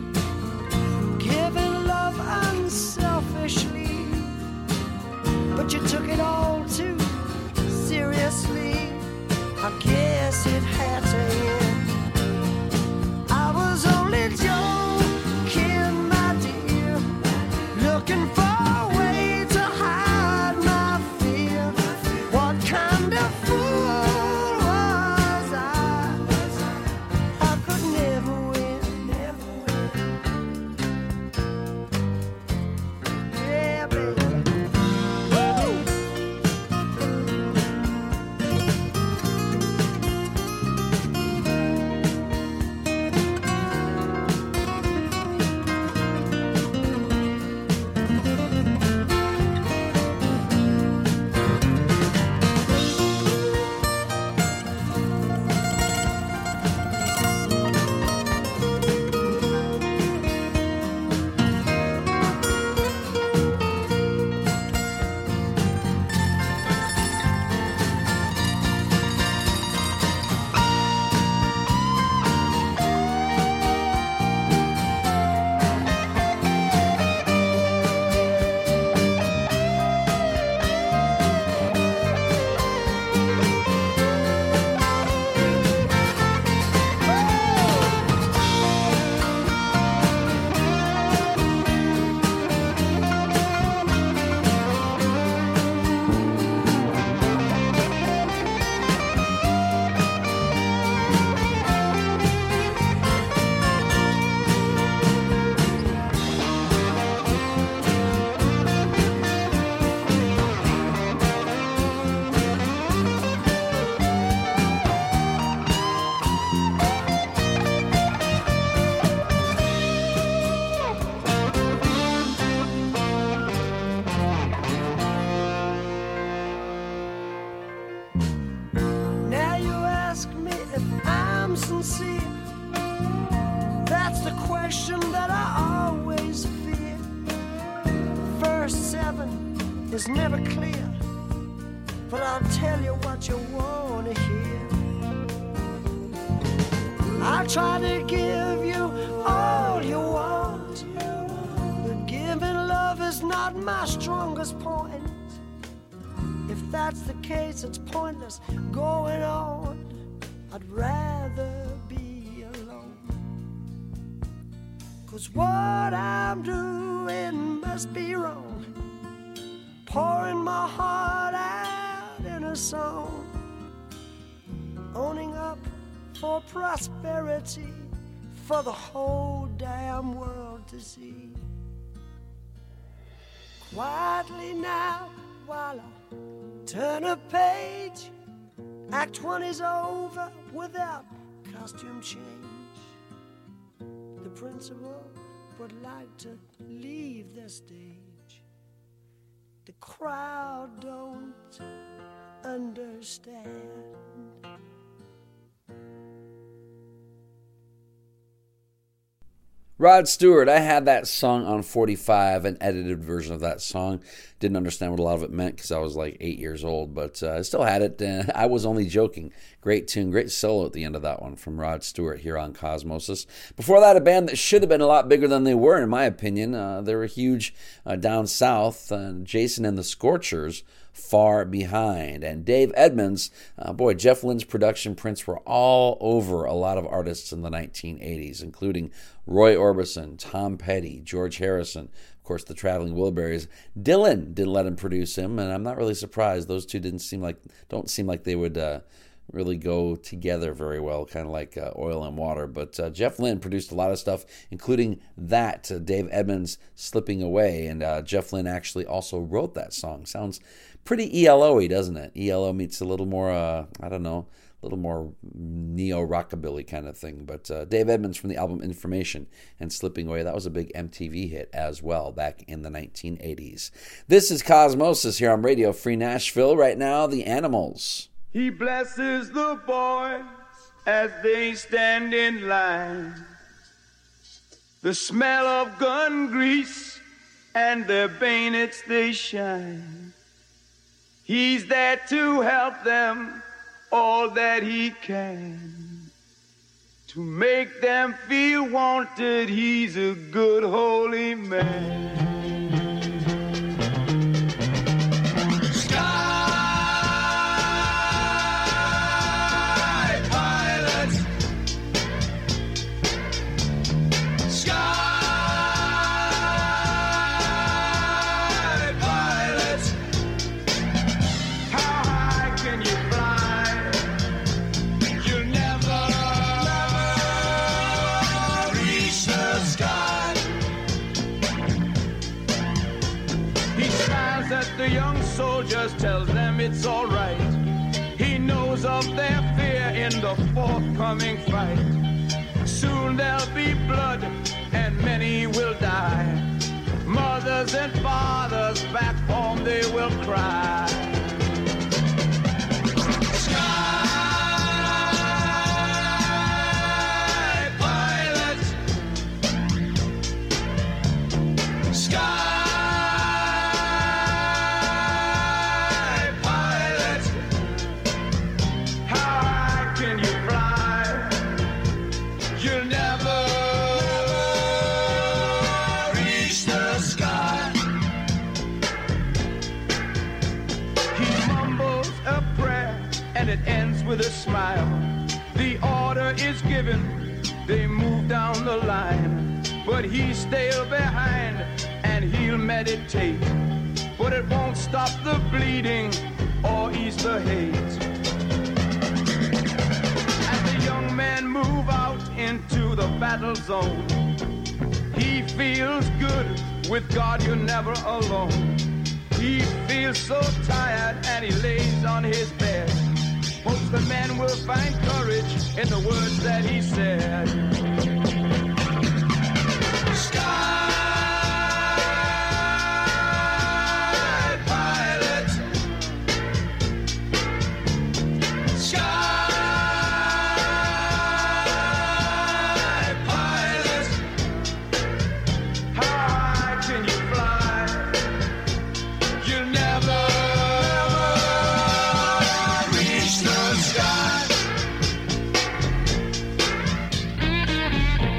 Speaker 11: giving love unselfishly, but you took it all too seriously. I guess it had to end. I was only joking, my dear, looking for a way to hide my fear. What kind of fool was I? I could never win, never win. Yeah, baby. Now you ask me if I'm sincere. That's the question that I always fear. Verse seven is never clear, but I'll tell you what you want to hear. I try to give you all you want, but giving love is not my strongest point. If that's the case, it's pointless going on. I'd rather be alone. 'Cause what I'm doing must be wrong, pouring my heart out in a song, owning up for prosperity for the whole damn world to see. Quietly now while I turn a page. Act one is over without costume change. The principal would like to leave the stage. The crowd don't understand.
Speaker 9: Rod Stewart, I had that song on forty-five, an edited version of that song. Didn't understand what a lot of it meant because I was like eight years old, but uh, I still had it. Uh, I was only joking. Great tune, great solo at the end of that one from Rod Stewart here on Cosmosis. Before that, a band that should have been a lot bigger than they were, in my opinion. Uh, they were huge uh, down south. Uh, Jason and the Scorchers, Far Behind. And Dave Edmunds, uh, boy, Jeff Lynne's production prints were all over a lot of artists in the nineteen eighties, including Roy Orbison, Tom Petty, George Harrison, of course, the Traveling Wilburys. Dylan didn't let him produce him, and I'm not really surprised. Those two didn't seem like don't seem like they would uh, really go together very well, kind of like uh, oil and water. But uh, Jeff Lynne produced a lot of stuff, including that, uh, Dave Edmunds, Slipping Away, and uh, Jeff Lynne actually also wrote that song. Sounds pretty E L O-y, doesn't it? E L O meets a little more, uh, I don't know, a little more neo-rockabilly kind of thing. But uh, Dave Edmunds from the album Information and Slipping Away, that was a big M T V hit as well back in the nineteen eighties. This is Cosmosis here on Radio Free Nashville. Right now, The Animals.
Speaker 7: He blesses the boys as they stand in line. The smell of gun grease and their bayonets they shine. He's there to help them all that he can. To make them feel wanted, he's a good holy man. The young soldiers tells them it's all right. He knows of their fear in the forthcoming fight. Soon there'll be blood and many will die. Mothers and fathers back home they will cry. Sky pilots, sky. With a smile, the order is given, they move down the line, but he's still behind and he'll meditate, but it won't stop the bleeding or ease the hate. As the young men move out into the battle zone, he feels good, with God you're never alone. He feels so tired and he lays on his bed. Hopes the men will find courage in the words that he said. Sky pilot, sky pilot, how high can you fly? You'll never reach the sky.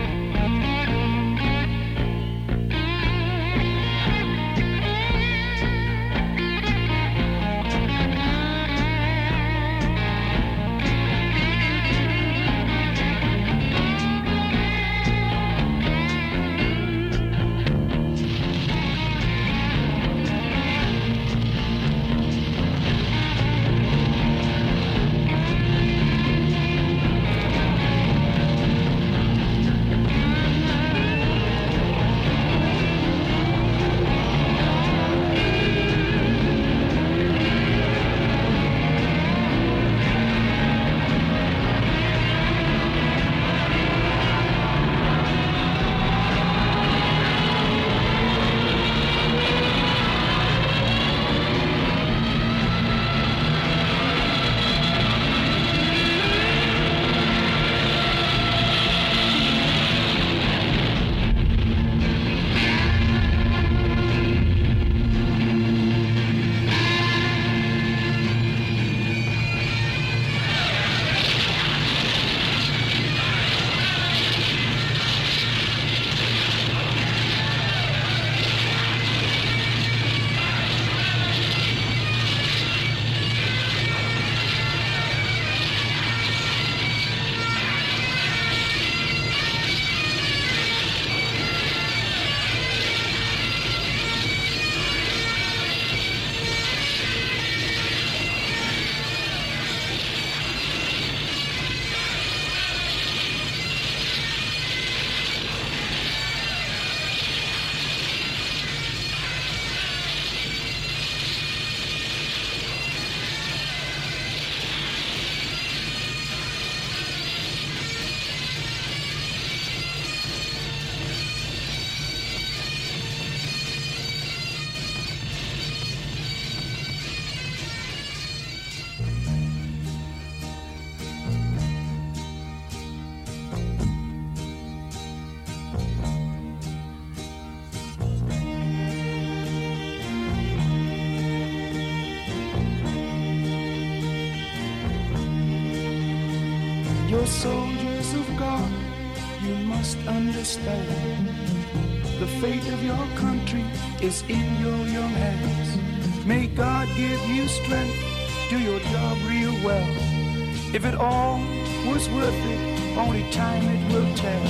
Speaker 7: you're soldiers of God, you must understand the fate of your country is in your young hands. May God give you strength, do your job real well. If it all was worth it, only time it will tell.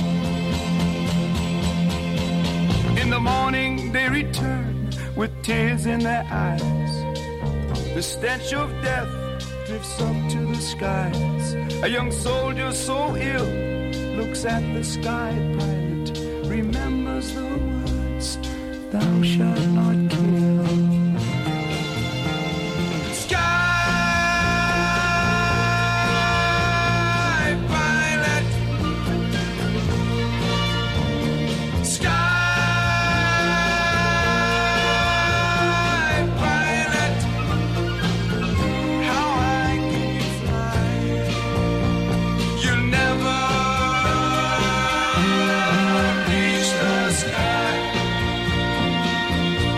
Speaker 7: In the morning they return with tears in their eyes. The stench of death drifts up to the skies. A young soldier so ill looks at the sky pilot, remembers the words, thou shalt not kill. Sky pilot, sky pilot, how high can you fly? You'll never reach the sky.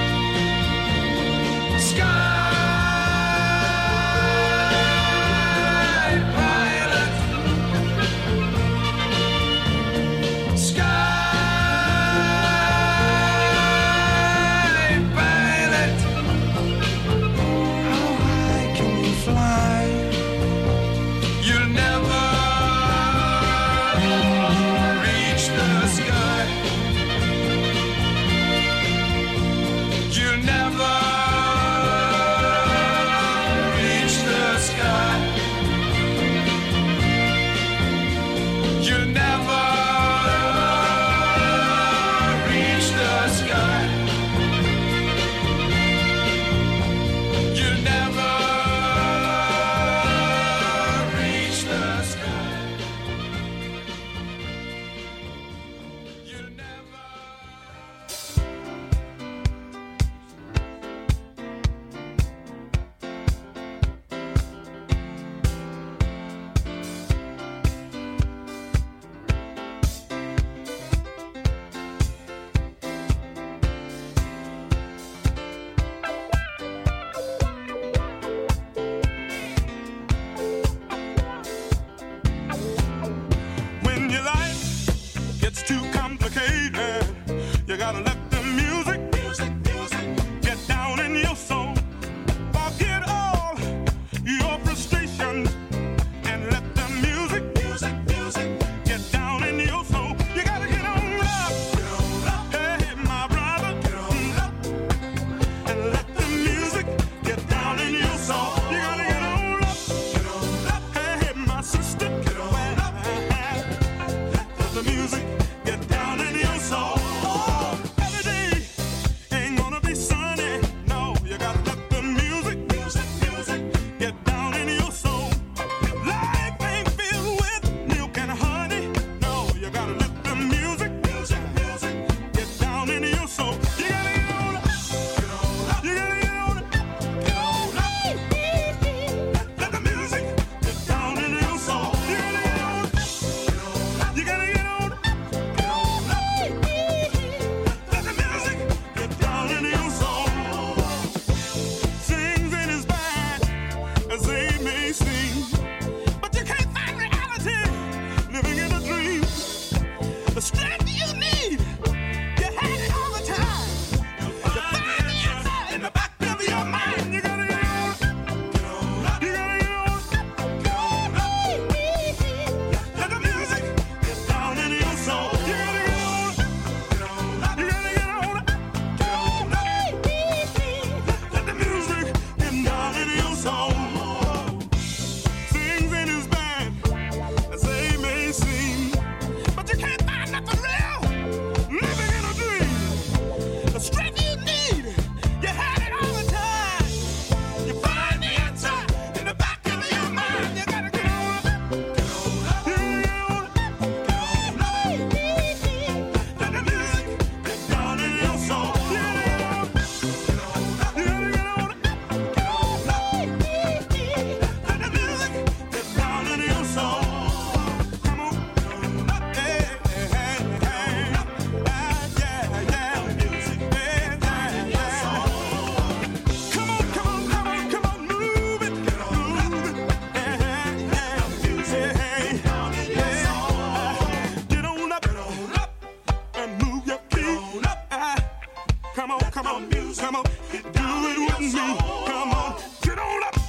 Speaker 12: music. Come on, do it with me. Come on, get on up.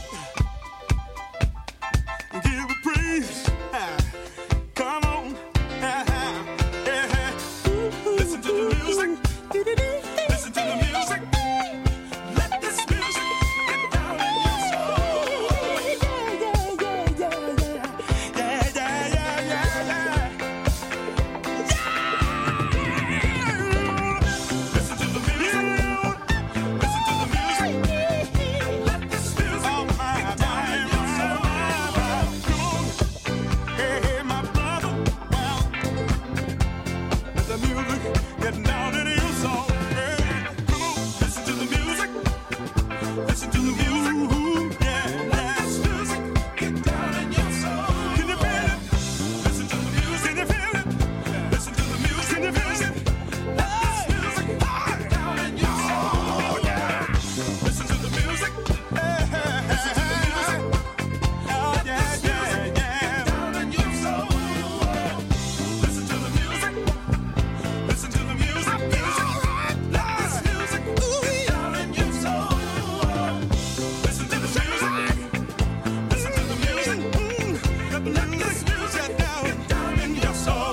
Speaker 12: Give it praise. Ah, come on. Ah, ah, yeah, yeah. Listen to the music. Listen to the music. Let this music get down in your soul. Yeah, yeah, yeah, yeah, yeah, yeah. Listen to the music. Listen to the music. Let this music get down in your soul. Come on. Hey, hey, my brother. Well, let the music get down in your soul. Yeah. Come on. Listen to the music. Listen to the music. Yeah. Let this music get down in your soul. Can you feel it? Listen to the music. Can you feel it? Listen to the music. Can you feel it? Let this music get down in your soul. Yeah. Listen to the music. Hey, hey, listen to the music. Oh, yeah, yeah, yeah. Down in your soul. Listen to the music. Listen to the music. Music. Let this music get down in your soul. Listen to the music. Listen to the music. Let this music get down in your soul.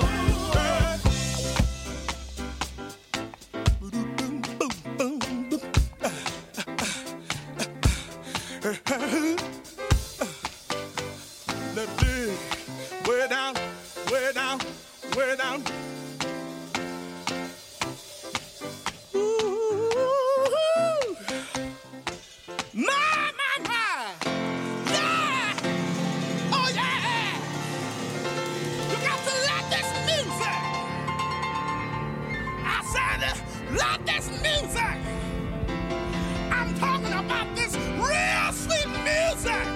Speaker 12: Let it dig way down, way down, way down. Ooh. My, my, my. Yeah. Oh, yeah. You got to let this music. I said, let this music. I'm talking about this real sweet music.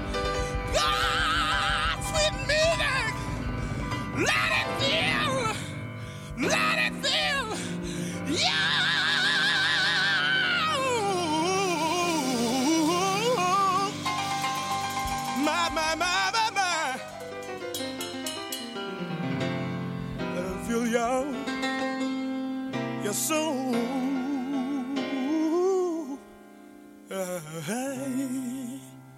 Speaker 12: God, sweet music. Let it feel. Let it feel. Yeah. My, my, my, my, my. Let it feel your, your soul. Uh, hey.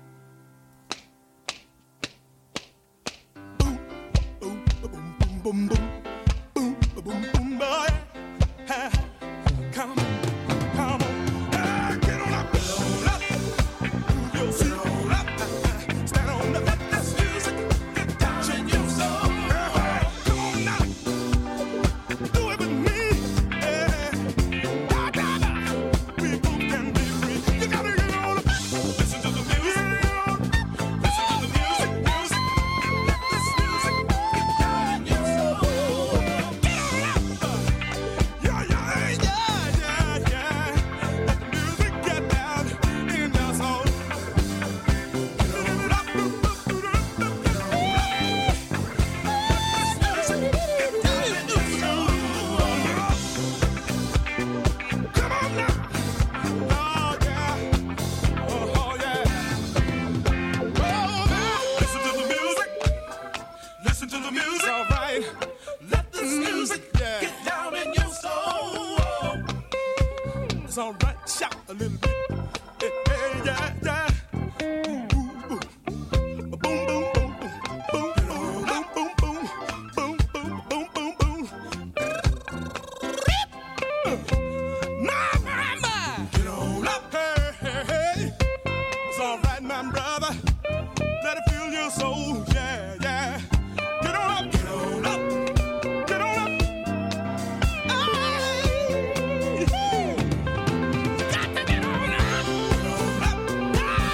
Speaker 12: Boom, boom, boom, boom, boom, boom, boom, boom, boom, boy. Ha, come on, come on, ah, get on up, get on up. You'll see on up, stand on up. Let this music get down in your soul. Come on now, do it with me. Yeah. Da, da, da. We both can be free. You gotta get on up. Listen to the music. Listen to the music, music. Let this music get down in your soul. Get on up. Yeah, yeah, yeah, yeah, yeah. Let the music get down in your soul. Get on up. Get on up. Let this music get down in your soul. Come on now. Oh, yeah. Oh, yeah. Listen to the music. Listen to the music. All right. Let this music get down in your soul. It's all right. Shout a little bit. Hey, hey, yeah, yeah. Ooh, ooh, ooh. Boom, boom, boom, boom. Boom, boom, boom, boom, boom. Boom, boom, boom, boom, boom. My, my, my. Get on up. Hey, hey, hey. It's all right, my brother. Let it fill your soul. Yeah, yeah. Get on up. Get on up. Get on up. Hey. Got to get on up. Get on up.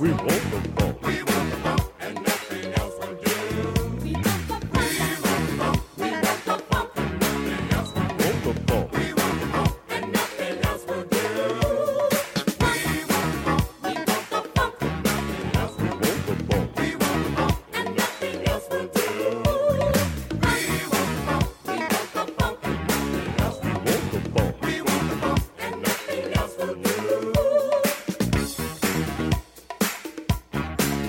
Speaker 12: We want the funk. We want the funk, and nothing else will do. We want the funk. We want the funk, and nothing else will do. Want the funk. We want the funk, and nothing else will do. We want the funk. We want the funk, and nothing else will do. Want the funk. We want the funk, and nothing else will do. We want the funk. We want the funk, and nothing else will do. Want the funk. We want the funk, and nothing else will do.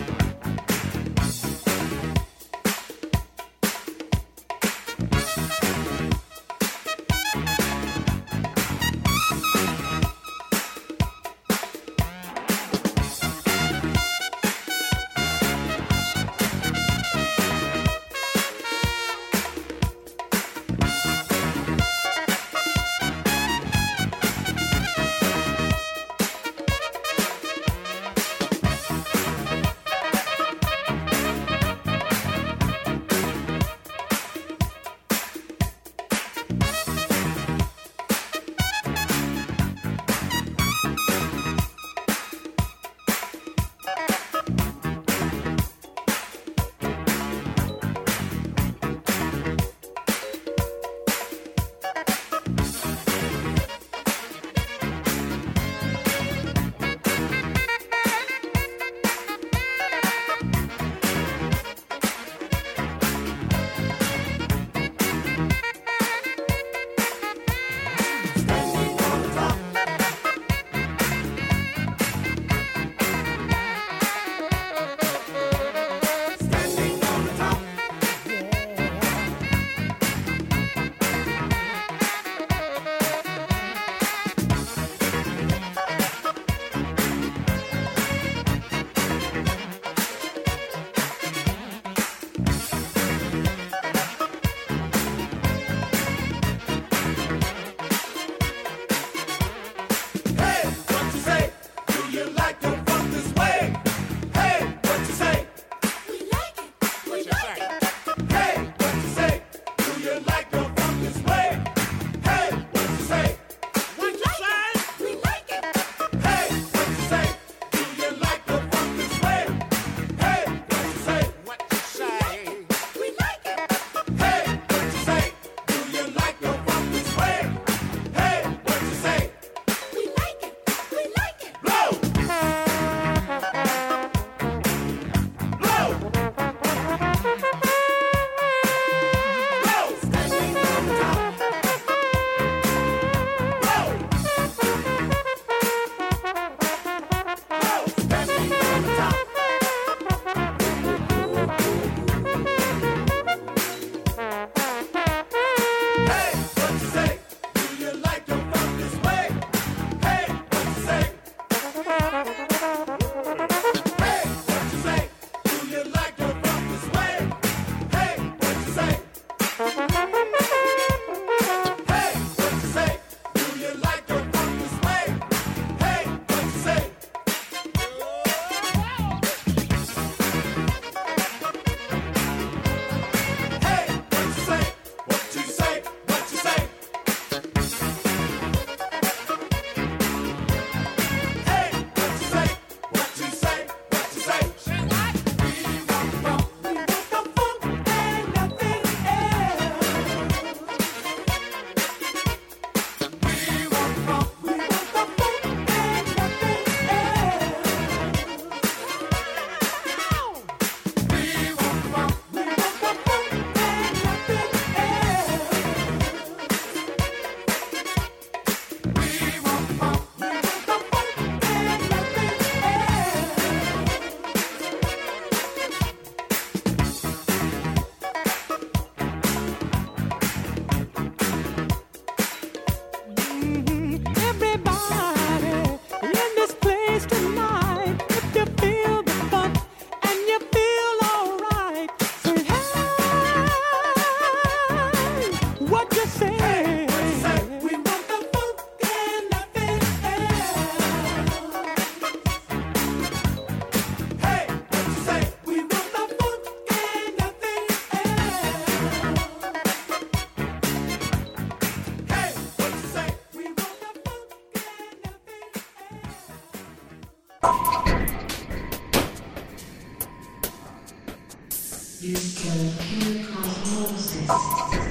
Speaker 13: You can hear cosmosis.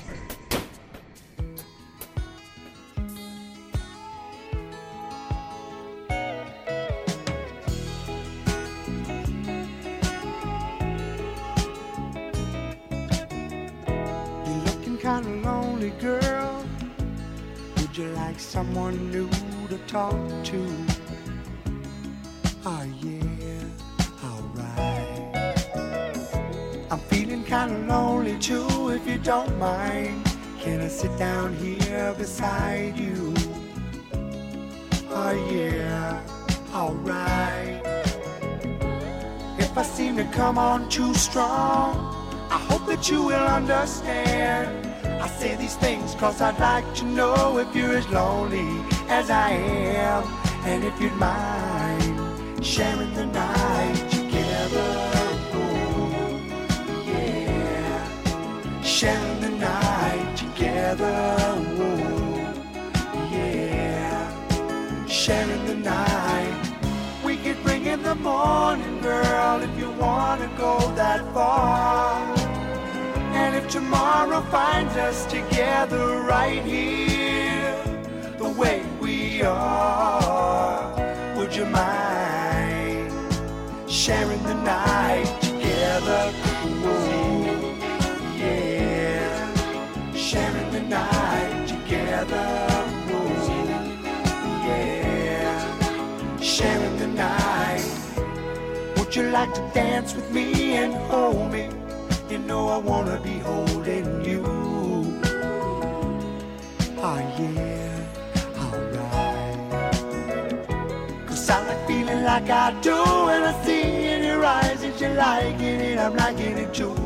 Speaker 6: Kind of lonely girl, would you like someone new to talk to? Oh yeah, alright. I'm feeling kind of lonely too, if you don't mind. Can I sit down here beside you? Oh yeah, alright. If I seem to come on too strong, I hope that you will understand. I say these things cause I'd like to know if you're as lonely as I am, and if you'd mind sharing the night together. Oh, yeah, sharing the night together. Oh, yeah, sharing the night. We could bring in the morning, girl, if you wanna go that far. And if tomorrow finds us together right here, the way we are, would you mind sharing the night together? Ooh, yeah, sharing the night together. Ooh, yeah, sharing the night. Would you like to dance with me and hold me? You know I wanna be holding you. Oh yeah, alright. Cause I like feeling like I do, and I see in your eyes that you're liking it, I'm liking it too.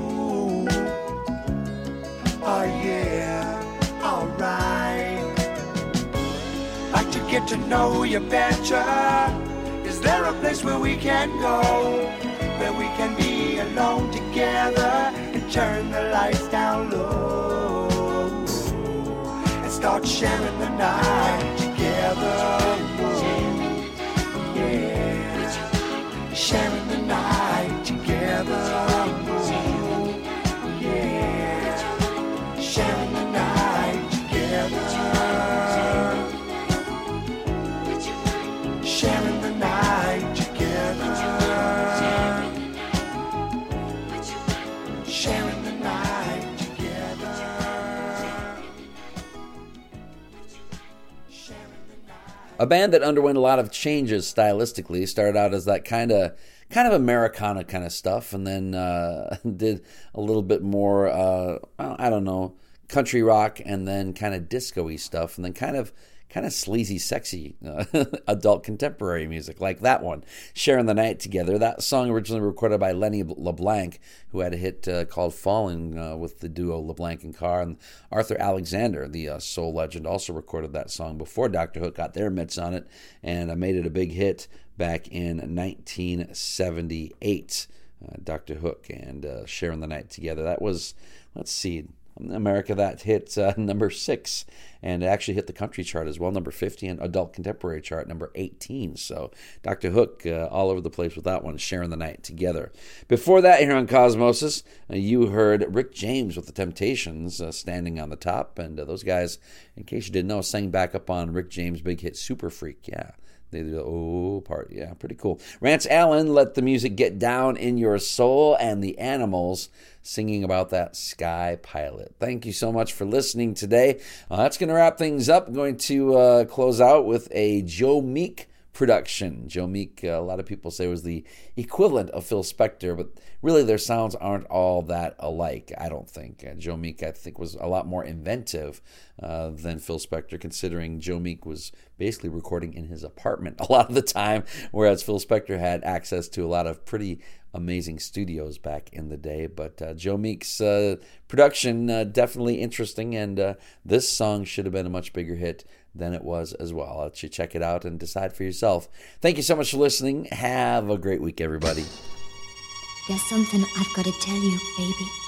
Speaker 6: Oh yeah, alright. Like to get to know you better. Is there a place where we can go, where we can be alone together and turn the lights down low and start sharing the night together? Oh, yeah, sharing the night together. Oh, yeah, sharing the night together. Sharing the night together. Sharing the night together.
Speaker 9: A band that underwent a lot of changes stylistically. Started out as that kind of kind of Americana kind of stuff, and then uh, did a little bit more, uh, well, I don't know, country rock, and then kind of disco-y stuff, and then kind of kind of sleazy, sexy uh, adult contemporary music like that one, Sharing the Night Together. That song originally recorded by Lenny LeBlanc, who had a hit uh, called Falling uh, with the duo LeBlanc and Carr. And Arthur Alexander, the uh, soul legend, also recorded that song before Doctor Hook got their mitts on it and uh, made it a big hit back in nineteen seventy-eight. Uh, Doctor Hook and uh, Sharing the Night Together. That was, let's see, America, that hit uh, number six, and it actually hit the country chart as well, number fifty, and adult contemporary chart, number eighteen. So Doctor Hook uh, all over the place with that one, Sharing the Night Together. Before that, here on Cosmosis, uh, you heard Rick James with the Temptations, uh, Standing on the Top, and uh, those guys, in case you didn't know, sang back up on Rick James' big hit Super Freak. Yeah. They do the oh part, yeah, pretty cool. Rance Allen, Let the Music Get Down in Your Soul, and the Animals singing about that Sky Pilot. Thank you so much for listening today. Uh, that's going to wrap things up. I'm going to uh, close out with a Joe Meek production. Joe Meek, uh, a lot of people say, was the equivalent of Phil Spector, but really their sounds aren't all that alike, I don't think. Uh, Joe Meek, I think, was a lot more inventive uh, than Phil Spector, considering Joe Meek was basically recording in his apartment a lot of the time, whereas Phil Spector had access to a lot of pretty amazing studios back in the day. But uh, Joe Meek's uh, production, uh, definitely interesting, and uh, this song should have been a much bigger hit than it was as well. I'll let you check it out and decide for yourself. Thank you so much for listening. Have a great week, everybody.
Speaker 14: There's something I've got to tell you, baby.